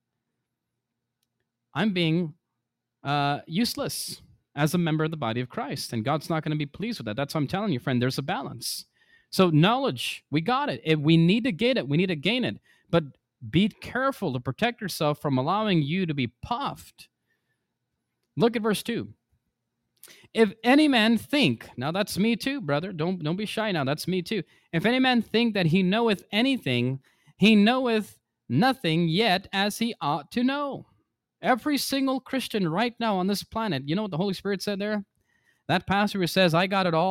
I'm being uh, useless as a member of the body of Christ. And God's not going to be pleased with that. That's what I'm telling you, friend. There's a balance. So knowledge, we got it. If we need to get it. We need to gain it. But be careful to protect yourself from allowing you to be puffed. Look at verse two. "If any man think," now that's me too, brother. Don't, don't be shy now. That's me too. "If any man think that he knoweth anything, he knoweth nothing yet as he ought to know." Every single Christian right now on this planet, you know what the Holy Spirit said there? That pastor who says, "I got it all,"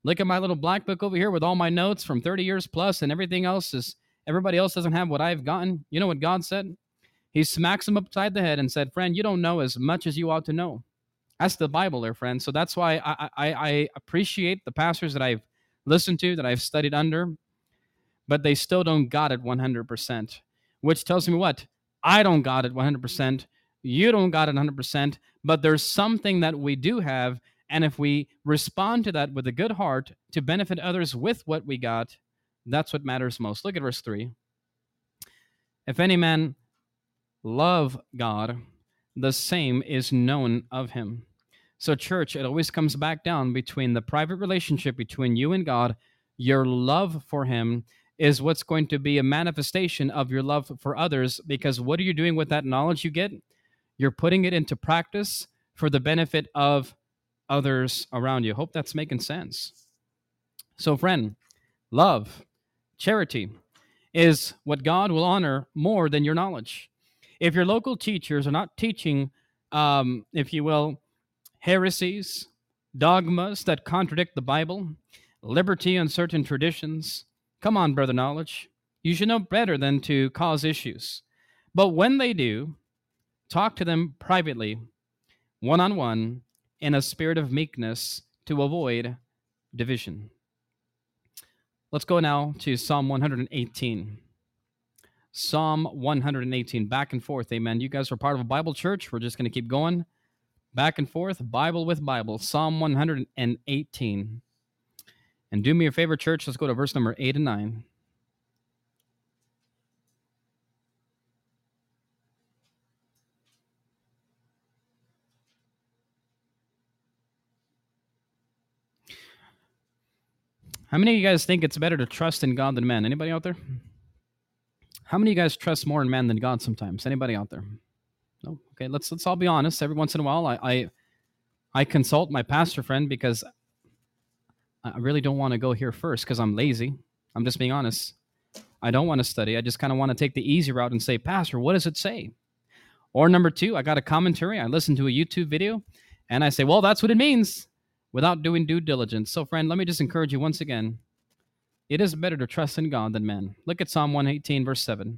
Look at my little black book over here with all my notes from thirty years plus, and everything else is, everybody else doesn't have what I've gotten. You know what God said? He smacks him upside the head and said, friend, you don't know as much as you ought to know. That's the Bible there, friend. So that's why I, I, I appreciate the pastors that I've listened to, that I've studied under, but they still don't got it one hundred percent, which tells me what? I don't got it one hundred percent. You don't got it one hundred percent, but there's something that we do have, and if we respond to that with a good heart to benefit others with what we got, that's what matters most. Look at verse three. If any man love God, the same is known of him. So, church, it always comes back down between the private relationship between you and God. Your love for him is what's going to be a manifestation of your love for others, because what are you doing with that knowledge you get? You're putting it into practice for the benefit of others around you. Hope that's making sense. So, friend, love, charity is what God will honor more than your knowledge. If your local teachers are not teaching, um, if you will, heresies, dogmas that contradict the Bible, liberty and certain traditions, come on, brother knowledge. You should know better than to cause issues. But when they do, talk to them privately, one-on-one, in a spirit of meekness to avoid division. Let's go now to Psalm one eighteen. Psalm one eighteen, back and forth, amen. You guys are part of a Bible church. We're just going to keep going. Back and forth, Bible with Bible, Psalm one eighteen. And do me a favor, church, let's go to verse number eight and nine. How many of you guys think it's better to trust in God than man? Anybody out there? How many of you guys trust more in man than God sometimes? Anybody out there? No? Okay, let's let's all be honest. Every once in a while, I I, I consult my pastor friend because I really don't want to go here first because I'm lazy. I'm just being honest. I don't want to study. I just kind of want to take the easy route and say, Pastor, what does it say? Or number two, I got a commentary. I listen to a YouTube video, and I say, well, that's what it means, without doing due diligence. So, friend, let me just encourage you once again. It is better to trust in God than man. Look at Psalm one eighteen, verse seven.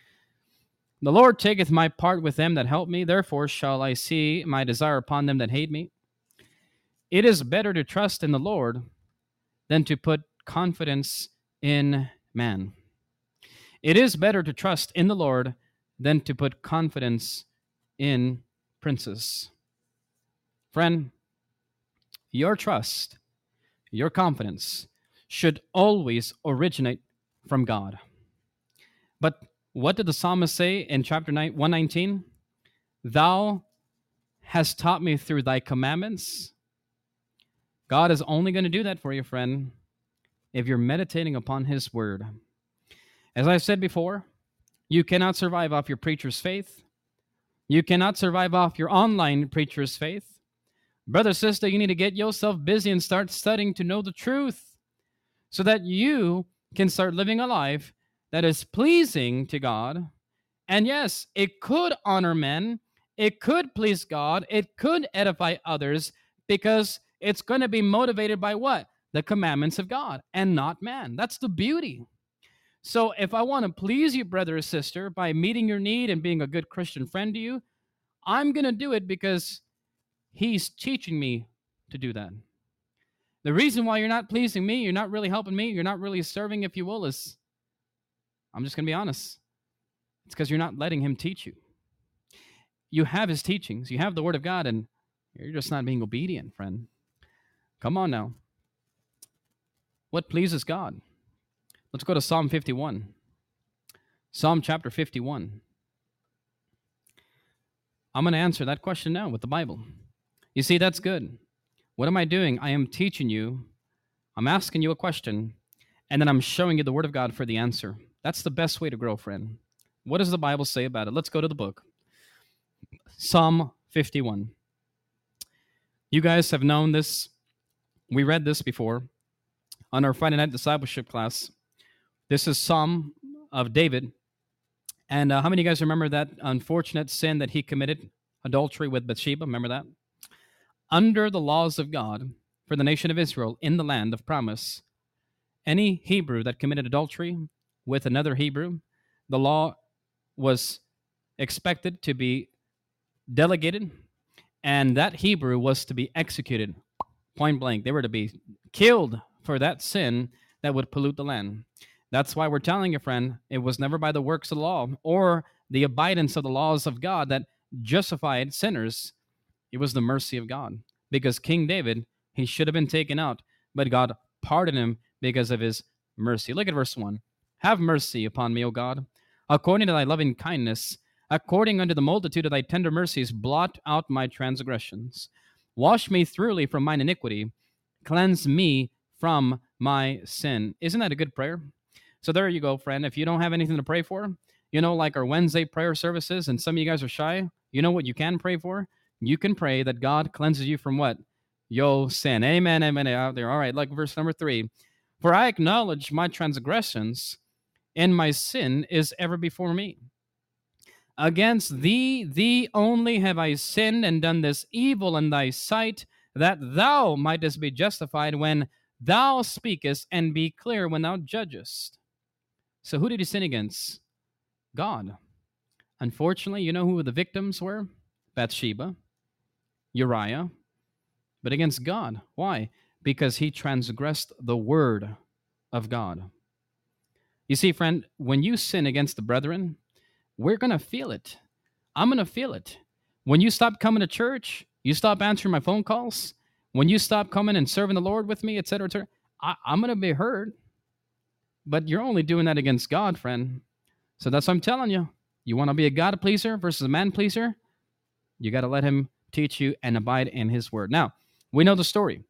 The Lord taketh my part with them that help me. Therefore shall I see my desire upon them that hate me. It is better to trust in the Lord than to put confidence in man. It is better to trust in the Lord than to put confidence in princes. Friend, your trust, your confidence should always originate from God. But what did the psalmist say in chapter one nineteen? Thou hast taught me through thy commandments. God is only going to do that for you, friend, if you're meditating upon his word. As I've said before, you cannot survive off your preacher's faith. You cannot survive off your online preacher's faith. Brother, sister, you need to get yourself busy and start studying to know the truth so that you can start living a life that is pleasing to God. And yes, it could honor men. It could please God. It could edify others because it's going to be motivated by what? The commandments of God and not man. That's the beauty. So if I want to please you, brother or sister, by meeting your need and being a good Christian friend to you, I'm going to do it because he's teaching me to do that. The reason why you're not pleasing me, you're not really helping me, you're not really serving, if you will, is, I'm just going to be honest, it's because you're not letting him teach you. You have his teachings, you have the word of God, and you're just not being obedient, friend. Come on now. What pleases God? Let's go to Psalm fifty-one. Psalm chapter fifty-one. I'm going to answer that question now with the Bible. You see, that's good. What am I doing? I am teaching you. I'm asking you a question, and then I'm showing you the Word of God for the answer. That's the best way to grow, friend. What does the Bible say about it? Let's go to the book. Psalm fifty-one. You guys have known this. We read this before on our Friday night discipleship class. This is Psalm of David. And uh, how many of you guys remember that unfortunate sin that he committed? Adultery with Bathsheba, remember that? Under the laws of God, for the nation of Israel in the land of promise. Any Hebrew that committed adultery with another Hebrew, the law was expected to be delegated, and that Hebrew was to be executed point blank. They were to be killed for that sin that would pollute the land. That's why we're telling you, friend, it was never by the works of the law or the abidance of the laws of God that justified sinners. It was the mercy of God. Because King David, he should have been taken out, but God pardoned him because of his mercy. Look at verse one. Have mercy upon me, O God, according to thy loving kindness, according unto the multitude of thy tender mercies, blot out my transgressions. Wash me thoroughly from mine iniquity, cleanse me from my sin. Isn't that a good prayer? So there you go, friend. If you don't have anything to pray for, you know, like our Wednesday prayer services, and some of you guys are shy, you know what you can pray for? You can pray that God cleanses you from what? Yo, sin. Amen, amen, out there. All right, like verse number three. For I acknowledge my transgressions, and my sin is ever before me. Against thee, thee only have I sinned and done this evil in thy sight, that thou mightest be justified when thou speakest, and be clear when thou judgest. So who did he sin against? God. Unfortunately, you know who the victims were? Bathsheba, Uriah, but against God. Why? Because he transgressed the word of God. You see, friend, when you sin against the brethren, we're going to feel it. I'm going to feel it. When you stop coming to church, you stop answering my phone calls, when you stop coming and serving the Lord with me, et cetera, et cetera, I, I'm going to be hurt. But you're only doing that against God, friend. So that's what I'm telling you. You want to be a God pleaser versus a man pleaser? You got to let him teach you and abide in his word. Now, we know the story.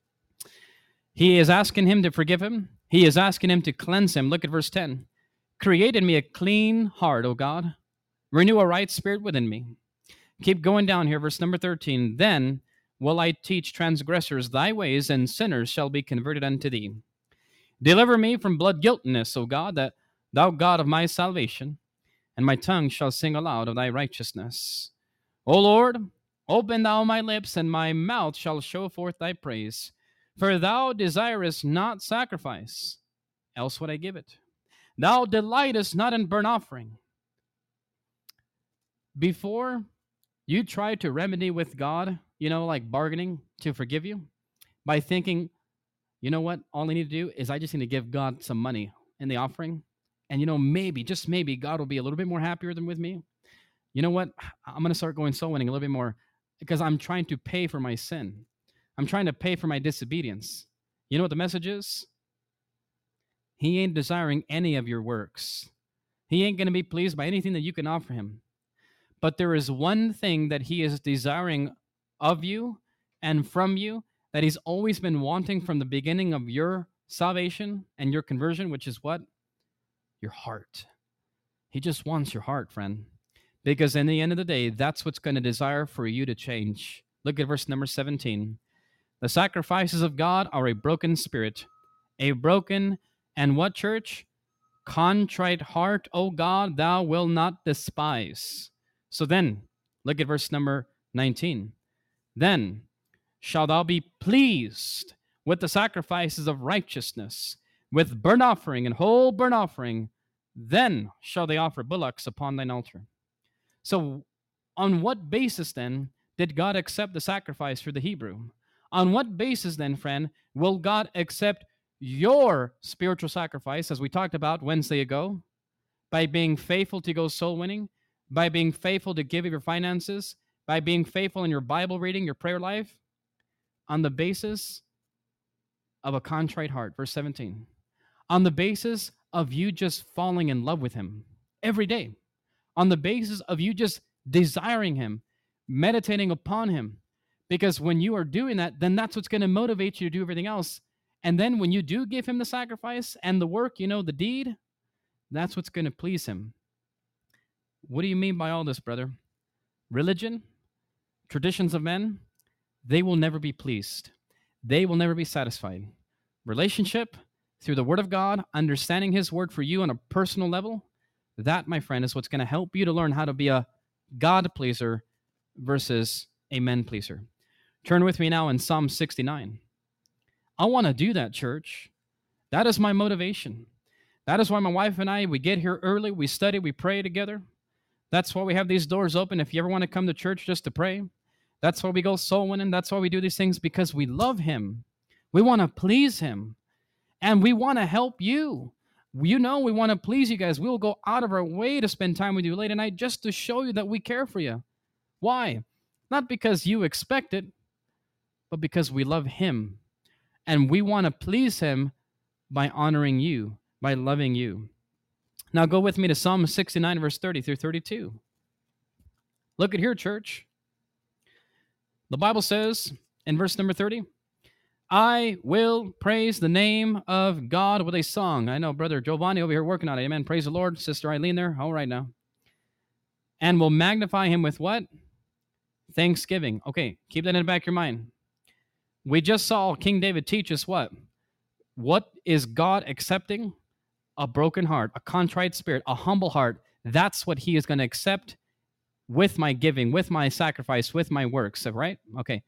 He is asking him to forgive him. He is asking him to cleanse him. Look at verse ten. Create in me a clean heart, O God. Renew a right spirit within me. Keep going down here, verse number thirteen. Then will I teach transgressors thy ways, and sinners shall be converted unto thee. Deliver me from blood guiltiness, O God, that thou God of my salvation, and my tongue shall sing aloud of thy righteousness. O Lord, open thou my lips, and my mouth shall show forth thy praise. For thou desirest not sacrifice, else would I give it. Thou delightest not in burnt offering. Before you try to remedy with God, you know, like bargaining to forgive you, by thinking, you know what, all I need to do is I just need to give God some money in the offering. And, you know, maybe, just maybe, God will be a little bit more happier than with me. You know what, I'm going to start going soul winning a little bit more because I'm trying to pay for my sin. I'm trying to pay for my disobedience. You know what the message is? He ain't desiring any of your works. He ain't going to be pleased by anything that you can offer him. But there is one thing that he is desiring of you and from you that he's always been wanting from the beginning of your salvation and your conversion, which is what? Your heart. He just wants your heart, friend. Because in the end of the day, that's what's going to desire for you to change. Look at verse number seventeen. The sacrifices of God are a broken spirit, a broken and what, church? Contrite heart, O God, thou wilt not despise. So then, look at verse number nineteen. Then shalt thou be pleased with the sacrifices of righteousness, with burnt offering and whole burnt offering. Then shall they offer bullocks upon thine altar. So on what basis then did God accept the sacrifice for the Hebrew? On what basis then, friend, will God accept your spiritual sacrifice, as we talked about Wednesday ago? By being faithful to go soul winning, by being faithful to give of your finances, by being faithful in your Bible reading, your prayer life, on the basis of a contrite heart. Verse seventeen. On the basis of you just falling in love with him every day. On the basis of you just desiring him, meditating upon him. Because when you are doing that, then that's what's going to motivate you to do everything else. And then when you do give him the sacrifice and the work, you know, the deed, that's what's going to please him. What do you mean by all this, brother? Religion, traditions of men, they will never be pleased. They will never be satisfied. Relationship, through the word of God, understanding his word for you on a personal level, that, my friend, is what's going to help you to learn how to be a God pleaser versus a men pleaser. Turn with me now in Psalm sixty-nine. I want to do that, church. That is my motivation. That is why my wife and I, we get here early, we study, we pray together. That's why we have these doors open if you ever want to come to church just to pray. That's why we go soul winning. That's why we do these things, because we love him. We want to please him. And we want to help you. You know, we want to please you guys. We will go out of our way to spend time with you late at night just to show you that we care for you. Why? Not because you expect it, but because we love him. And we want to please him by honoring you, by loving you. Now go with me to Psalm sixty-nine, verse thirty through thirty-two. Look at here, church. The Bible says in verse number thirty, I will praise the name of God with a song. I know Brother Giovanni over here working on it. Amen. Praise the Lord. Sister Eileen there. All right now. And will magnify him with what? Thanksgiving. Okay, keep that in the back of your mind. We just saw King David teach us what? What is God accepting? A broken heart, a contrite spirit, a humble heart. That's what he is going to accept with my giving, with my sacrifice, with my works, right? Okay.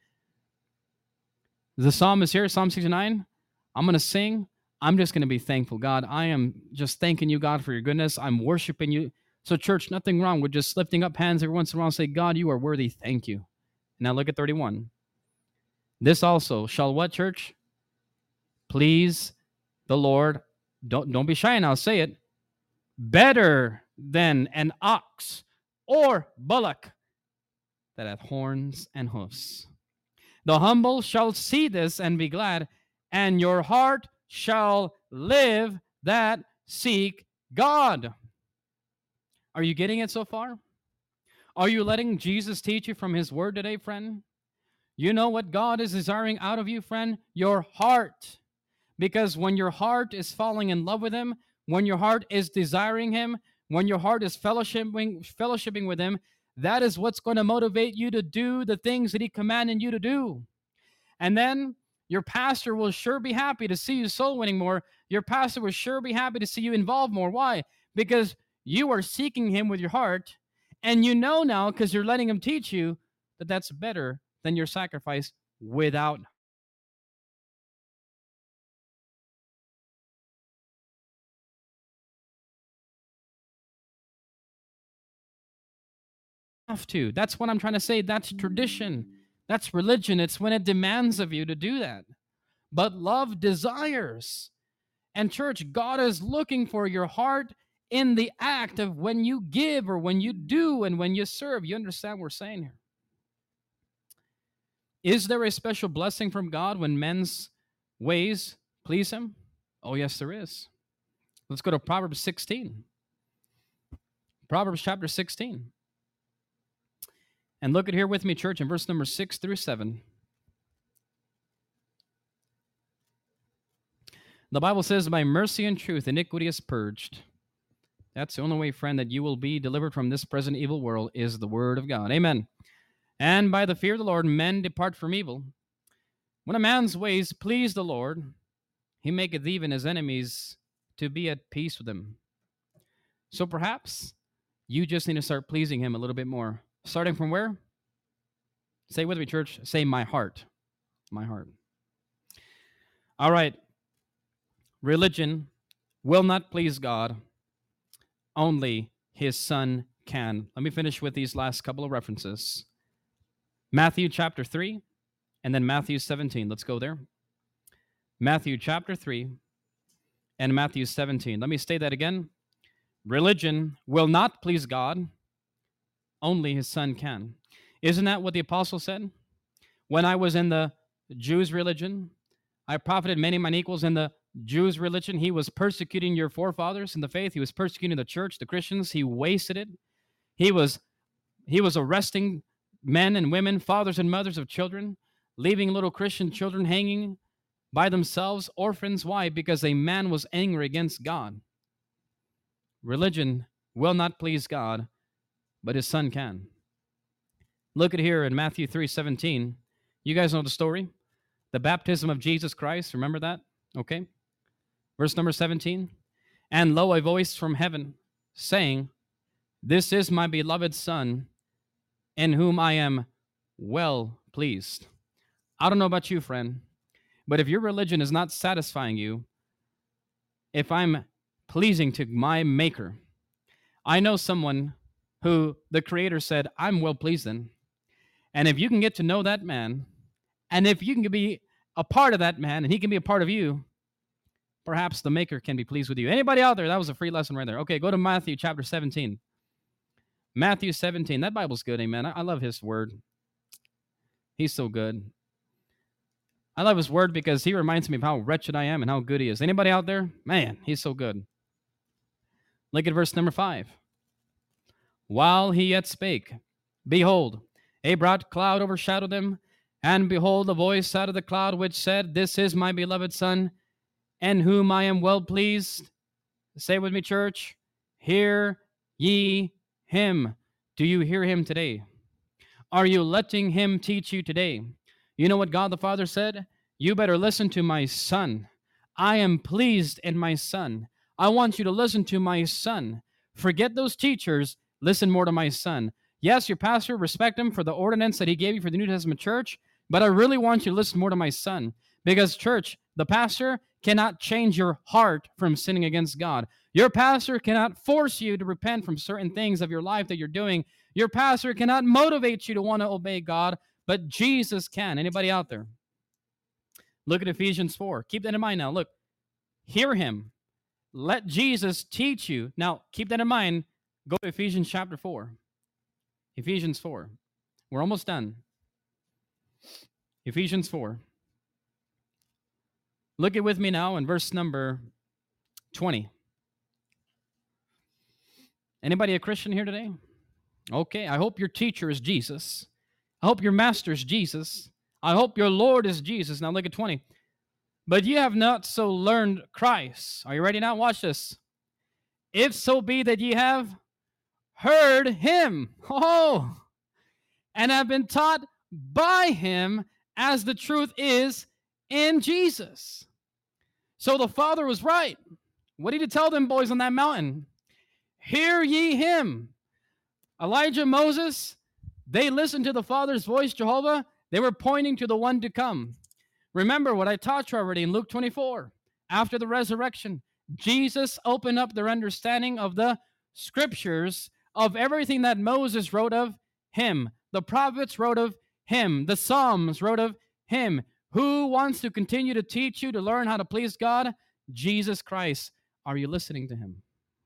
The psalm is here, Psalm sixty-nine. I'm going to sing. I'm just going to be thankful. God, I am just thanking you, God, for your goodness. I'm worshiping you. So, church, nothing wrong with just lifting up hands every once in a while and say, God, you are worthy. Thank you. Now look at thirty-one. This also shall what, church? Please the Lord. Don't, don't be shy now. Say it. Better than an ox or bullock that hath horns and hoofs. The humble shall see this and be glad, and your heart shall live that seek God. Are you getting it so far? Are you letting Jesus teach you from his word today, friend? You know what God is desiring out of you, friend? Your heart. Because when your heart is falling in love with him, when your heart is desiring him, when your heart is fellowshipping, fellowshipping with him, that is what's going to motivate you to do the things that he commanded you to do. And then your pastor will sure be happy to see you soul winning more. Your pastor will sure be happy to see you involved more. Why? Because you are seeking him with your heart, and you know now, because you're letting him teach you, that that's better than your sacrifice without have to. That's what I'm trying to say. That's tradition. That's religion. It's when it demands of you to do that. But love desires. And church, God is looking for your heart in the act of when you give or when you do and when you serve. You understand what we're saying here? Is there a special blessing from God when men's ways please him? Oh, yes, there is. Let's go to Proverbs sixteen. Proverbs chapter sixteen. And look at here with me, church, in verse number six through seven. The Bible says, by mercy and truth, iniquity is purged. That's the only way, friend, that you will be delivered from this present evil world is the word of God. Amen. And by the fear of the Lord, men depart from evil. When a man's ways please the Lord, he maketh even his enemies to be at peace with him. So perhaps you just need to start pleasing him a little bit more. Starting from where? Say with me, church. Say my heart. My heart. All right. Religion will not please God. Only his son can. Let me finish with these last couple of references. Matthew chapter three, and then Matthew seventeen. Let's go there. Matthew chapter three and Matthew seventeen. Let me state that again. Religion will not please God. Only his son can. Isn't that what the apostle said? When I was in the Jews' religion, I profited many of mine equals in the Jews' religion. He was persecuting your forefathers in the faith. He was persecuting the church, the Christians. He wasted it. He was, he was arresting men and women, fathers and mothers of children, leaving little Christian children hanging by themselves, orphans. Why? Because a man was angry against God. Religion will not please God, but his son can. Look at here in Matthew three seventeen. You guys know the story. The baptism of Jesus Christ. Remember that? Okay. Verse number seventeen. And lo, a voice from heaven saying, this is my beloved Son, in whom I am well pleased. I don't know about you, friend, But if your religion is not satisfying you, if I'm pleasing to my maker, I know someone who the creator said, I'm well pleased in. And if you can get to know that man, and if you can be a part of that man and he can be a part of you, perhaps the maker can be pleased with you. Anybody out there? That was a free lesson right there. Okay, go to Matthew chapter seventeen. Matthew seventeen. That Bible's good, amen. I, I love his word. He's so good. I love his word because he reminds me of how wretched I am and how good he is. Anybody out there? Man, he's so good. Look at verse number five. While he yet spake, behold, a broad cloud overshadowed them, and behold, a voice out of the cloud which said, This is my beloved Son, in whom I am well pleased. Say with me, church, hear ye him. Do you hear him today? Are you letting him teach you today? You know what God the Father said? You better listen to my Son. I am pleased in my Son. I want you to listen to my Son. Forget those teachers. Listen more to my Son. Yes, your pastor, respect him for the ordinance that he gave you for the New Testament church, but I really want you to listen more to my Son. Because, church, the pastor cannot change your heart from sinning against God. Your pastor cannot force you to repent from certain things of your life that you're doing. Your pastor cannot motivate you to want to obey God, but Jesus can. Anybody out there? Look at Ephesians four. Keep that in mind now. Look, hear him. Let Jesus teach you. Now, keep that in mind. Go to Ephesians chapter four. Ephesians four. We're almost done. Ephesians four. Look it with me now in verse number twenty. Anybody a Christian here today? Okay, I hope your teacher is Jesus. I hope your master is Jesus. I hope your Lord is Jesus. Now look at twenty. But ye have not so learned Christ. Are you ready now? Watch this. If so be that ye have heard him, oh, and have been taught by him as the truth is in Jesus. So the Father was right. What did he tell them boys on that mountain? Hear ye him. Elijah, Moses, they listened to the Father's voice, Jehovah. They were pointing to the one to come. Remember what I taught you already in Luke twenty-four. After the resurrection, Jesus opened up their understanding of the scriptures, of everything that Moses wrote of him. The prophets wrote of him. The Psalms wrote of him. Who wants to continue to teach you to learn how to please God? Jesus Christ. Are you listening to him?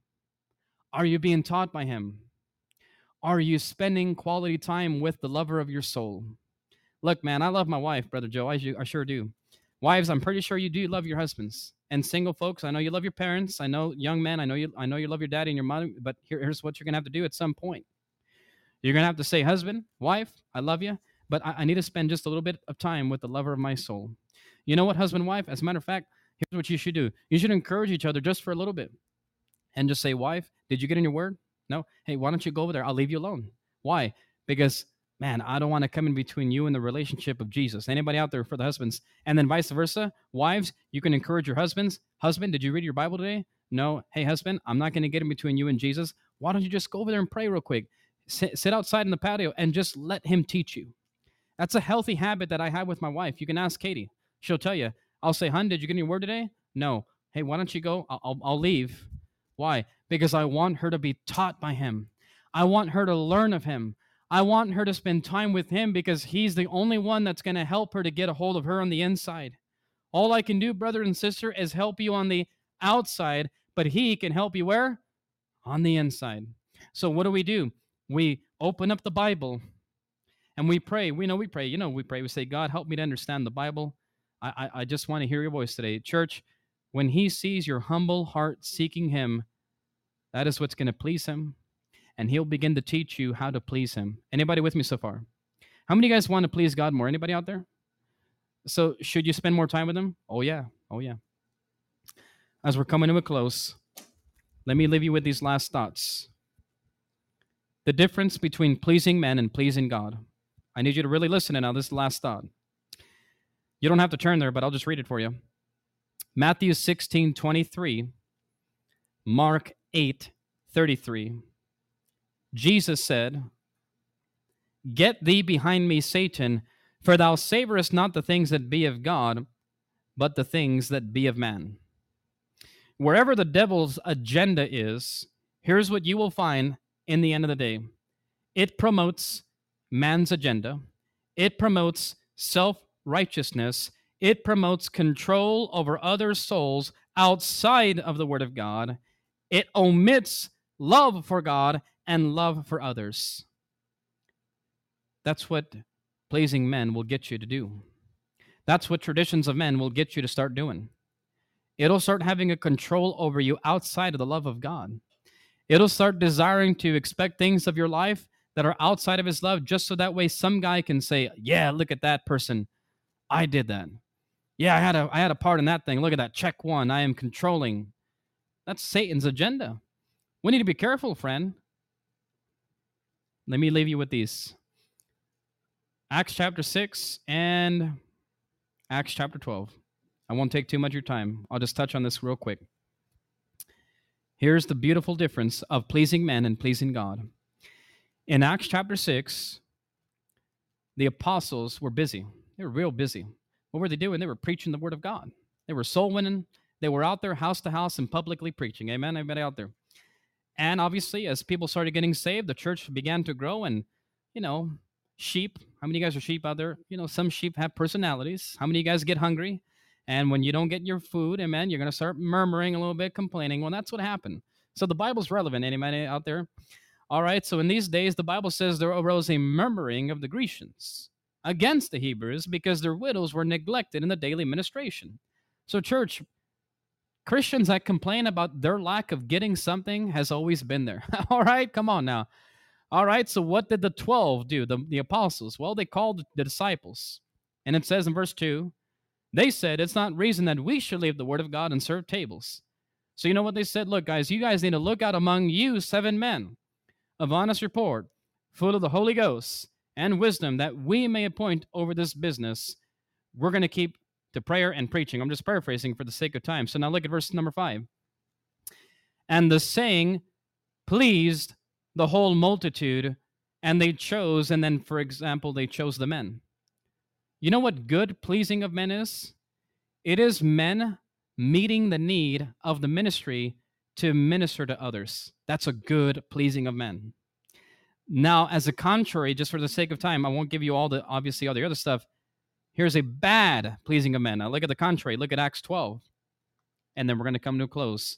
Are you being taught by him? Are you spending quality time with the lover of your soul? Look, man, I love my wife, Brother Joe. I, I sure do. Wives, I'm pretty sure you do love your husbands. And single folks, I know you love your parents. I know, young men, I know you I know you love your daddy and your mother, but here, here's what you're going to have to do at some point. You're going to have to say, husband, wife, I love you, but I, I need to spend just a little bit of time with the lover of my soul. You know what, husband, wife? As a matter of fact, here's what you should do. You should encourage each other just for a little bit. And just say, wife, did you get in your word? No? Hey, why don't you go over there? I'll leave you alone. Why? Because, man, I don't want to come in between you and the relationship of Jesus. Anybody out there for the husbands? And then vice versa. Wives, you can encourage your husbands. Husband, did you read your Bible today? No. Hey, husband, I'm not going to get in between you and Jesus. Why don't you just go over there and pray real quick? Sit, sit outside in the patio and just let him teach you. That's a healthy habit that I have with my wife. You can ask Katie. She'll tell you. I'll say, hun, did you get in your word today? No. Hey, why don't you go? I'll, I'll, I'll leave. Why? Because I want her to be taught by him. I want her to learn of him. I want her to spend time with him because he's the only one that's going to help her to get a hold of her on the inside. All I can do, brother and sister, is help you on the outside, but he can help you where? On the inside. So what do we do? We open up the Bible and we pray. We know we pray. You know we pray. We say, God, help me to understand the Bible. I, I, I just want to hear your voice today. Church, when he sees your humble heart seeking him, that is what's going to please him. And he'll begin to teach you how to please him. Anybody with me so far? How many of you guys want to please God more? Anybody out there? So should you spend more time with him? Oh, yeah. Oh, yeah. As we're coming to a close, let me leave you with these last thoughts. The difference between pleasing men and pleasing God. I need you to really listen to now. This is the last thought. You don't have to turn there, but I'll just read it for you. Matthew sixteen twenty-three, Mark eight thirty-three. Jesus said, Get thee behind me, Satan, for thou savorest not the things that be of God, but the things that be of man. Wherever the devil's agenda is, here's what you will find in the end of the day. It promotes man's agenda. It promotes self-righteousness. It promotes control over other souls outside of the Word of God. It omits love for God and love for others. That's what pleasing men will get you to do. That's what traditions of men will get you to start doing. It'll start having a control over you outside of the love of God. It'll start desiring to expect things of your life that are outside of his love, just so that way some guy can say, yeah, look at that person. I did that. Yeah, I had a I had a part in that thing. Look at that. Check one. I am controlling. That's Satan's agenda. We need to be careful, friend. Let me leave you with these. Acts chapter six and Acts chapter twelve. I won't take too much of your time. I'll just touch on this real quick. Here's the beautiful difference of pleasing men and pleasing God. In Acts chapter six, the apostles were busy. They were real busy. What were they doing? They were preaching the word of God. They were soul winning. They were out there house to house and publicly preaching. Amen? Everybody out there. And obviously, as people started getting saved, the church began to grow. And, you know, sheep. How many of you guys are sheep out there? You know, some sheep have personalities. How many of you guys get hungry? And when you don't get your food, amen, you're going to start murmuring a little bit, complaining. Well, that's what happened. So the Bible's relevant. Anybody out there? All right, so in these days, the Bible says there arose a murmuring of the Grecians against the Hebrews because their widows were neglected in the daily ministration. So, church, Christians that complain about their lack of getting something has always been there. All right, come on now. All right, so what did the twelve do, the, the apostles? Well, they called the disciples. And it says in verse two, they said, it's not reason that we should leave the word of God and serve tables. So you know what they said? Look, guys, you guys need to look out among you seven men of honest report, full of the Holy Ghost and wisdom, that we may appoint over this business. We're going to keep to prayer and preaching. I'm just paraphrasing for the sake of time. So now look at verse number five. And the saying pleased the whole multitude, and they chose, and then, for example, they chose the men. You know what good pleasing of men is? It is men meeting the need of the ministry to minister to others. That's a good pleasing of men. Now, as a contrary, just for the sake of time, I won't give you all the, obviously, all the other stuff. Here's a bad pleasing of men. Now, look at the contrary. Look at Acts twelve. And then we're going to come to a close.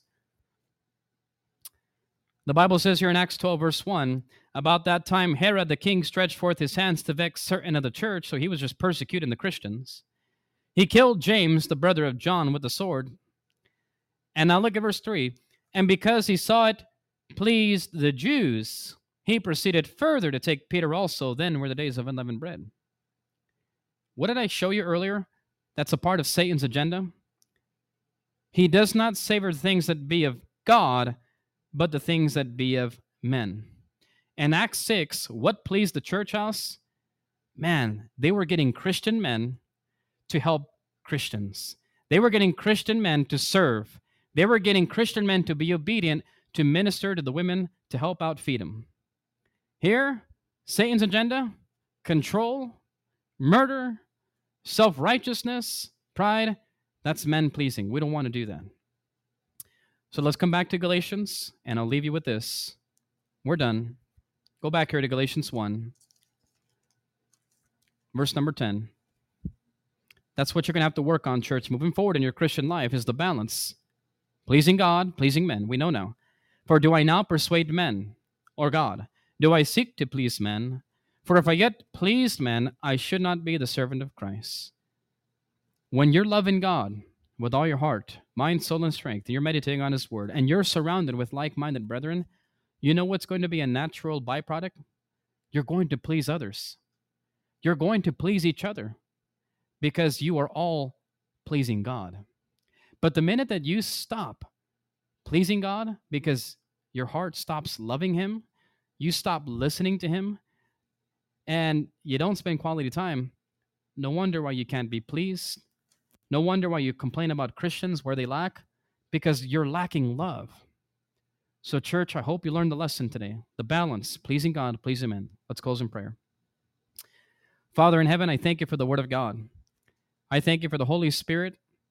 The Bible says here in Acts twelve, verse one, about that time Herod the king stretched forth his hands to vex certain of the church, so he was just persecuting the Christians. He killed James, the brother of John, with the sword. And now look at verse three. And because he saw it pleased the Jews, he proceeded further to take Peter also. Then were the days of unleavened bread. What did I show you earlier? That's a part of Satan's agenda. He does not savor the things that be of God, but the things that be of men. In Acts six, what pleased the church house? Man, they were getting Christian men to help Christians. They were getting Christian men to serve. They were getting Christian men to be obedient, to minister to the women, to help out feed them. Here, Satan's agenda, control, murder, self-righteousness, pride, that's men-pleasing. We don't want to do that. So let's come back to Galatians, and I'll leave you with this. We're done. Go back here to Galatians one, verse number ten. That's what you're going to have to work on, church, moving forward in your Christian life, is the balance. Pleasing God, pleasing men. We know now. For do I now persuade men, or God? Do I seek to please men? For if I yet pleased men, I should not be the servant of Christ. When you're loving God with all your heart, mind, soul, and strength, and you're meditating on His Word, and you're surrounded with like-minded brethren, you know what's going to be a natural byproduct? You're going to please others. You're going to please each other because you are all pleasing God. But the minute that you stop pleasing God because your heart stops loving Him, you stop listening to Him, and you don't spend quality time, no wonder why you can't be pleased. No wonder why you complain about Christians where they lack, because you're lacking love. So, church, I hope you learned the lesson today. The balance, pleasing God, pleasing men. Let's close in prayer. Father in heaven, I thank you for the Word of God. I thank you for the Holy Spirit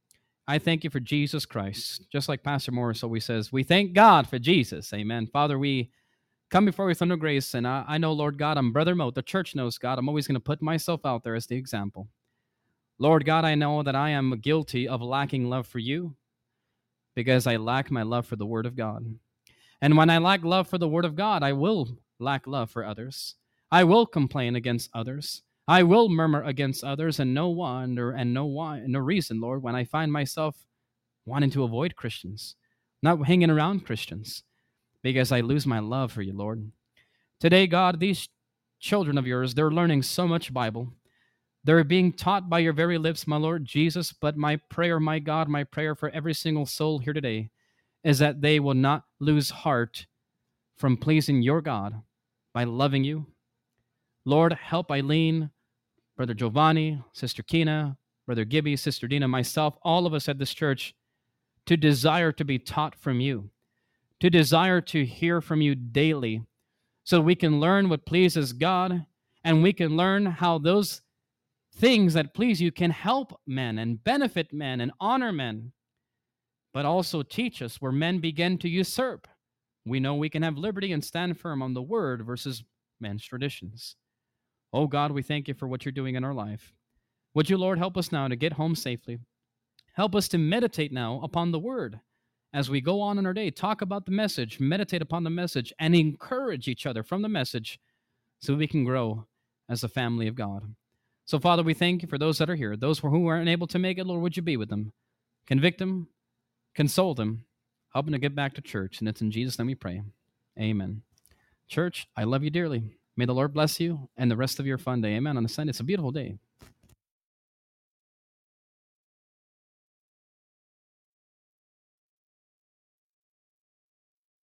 I thank you for Jesus Christ. Just like Pastor Morris always says, we thank God for Jesus. Amen. Father, we come before you with thunder grace, and I, I know, Lord God, I'm Brother Moat. The church knows, God, I'm always going to put myself out there as the example. Lord God, I know that I am guilty of lacking love for you because I lack my love for the Word of God. And when I lack love for the Word of God, I will lack love for others. I will complain against others. I will murmur against others, and no wonder and no why, no reason, Lord, when I find myself wanting to avoid Christians, not hanging around Christians, because I lose my love for you, Lord. Today, God, these children of yours, they're learning so much Bible. They're being taught by your very lips, my Lord Jesus. But my prayer, my God, my prayer for every single soul here today is that they will not lose heart from pleasing your God by loving you. Lord, help Eileen, Brother Giovanni, Sister Kina, Brother Gibby, Sister Dina, myself, all of us at this church to desire to be taught from you, to desire to hear from you daily so we can learn what pleases God and we can learn how those things that please you can help men and benefit men and honor men, but also teach us where men begin to usurp. We know we can have liberty and stand firm on the word versus men's traditions. Oh God, we thank you for what you're doing in our life. Would you, Lord, help us now to get home safely? Help us to meditate now upon the word as we go on in our day. Talk about the message, meditate upon the message, and encourage each other from the message so we can grow as a family of God. So, Father, we thank you for those that are here. Those who aren't able to make it, Lord, would you be with them? Convict them, console them, help them to get back to church. And it's in Jesus' name we pray. Amen. Church, I love you dearly. May the Lord bless you and the rest of your fun day. Amen. On a Sunday, it's a beautiful day.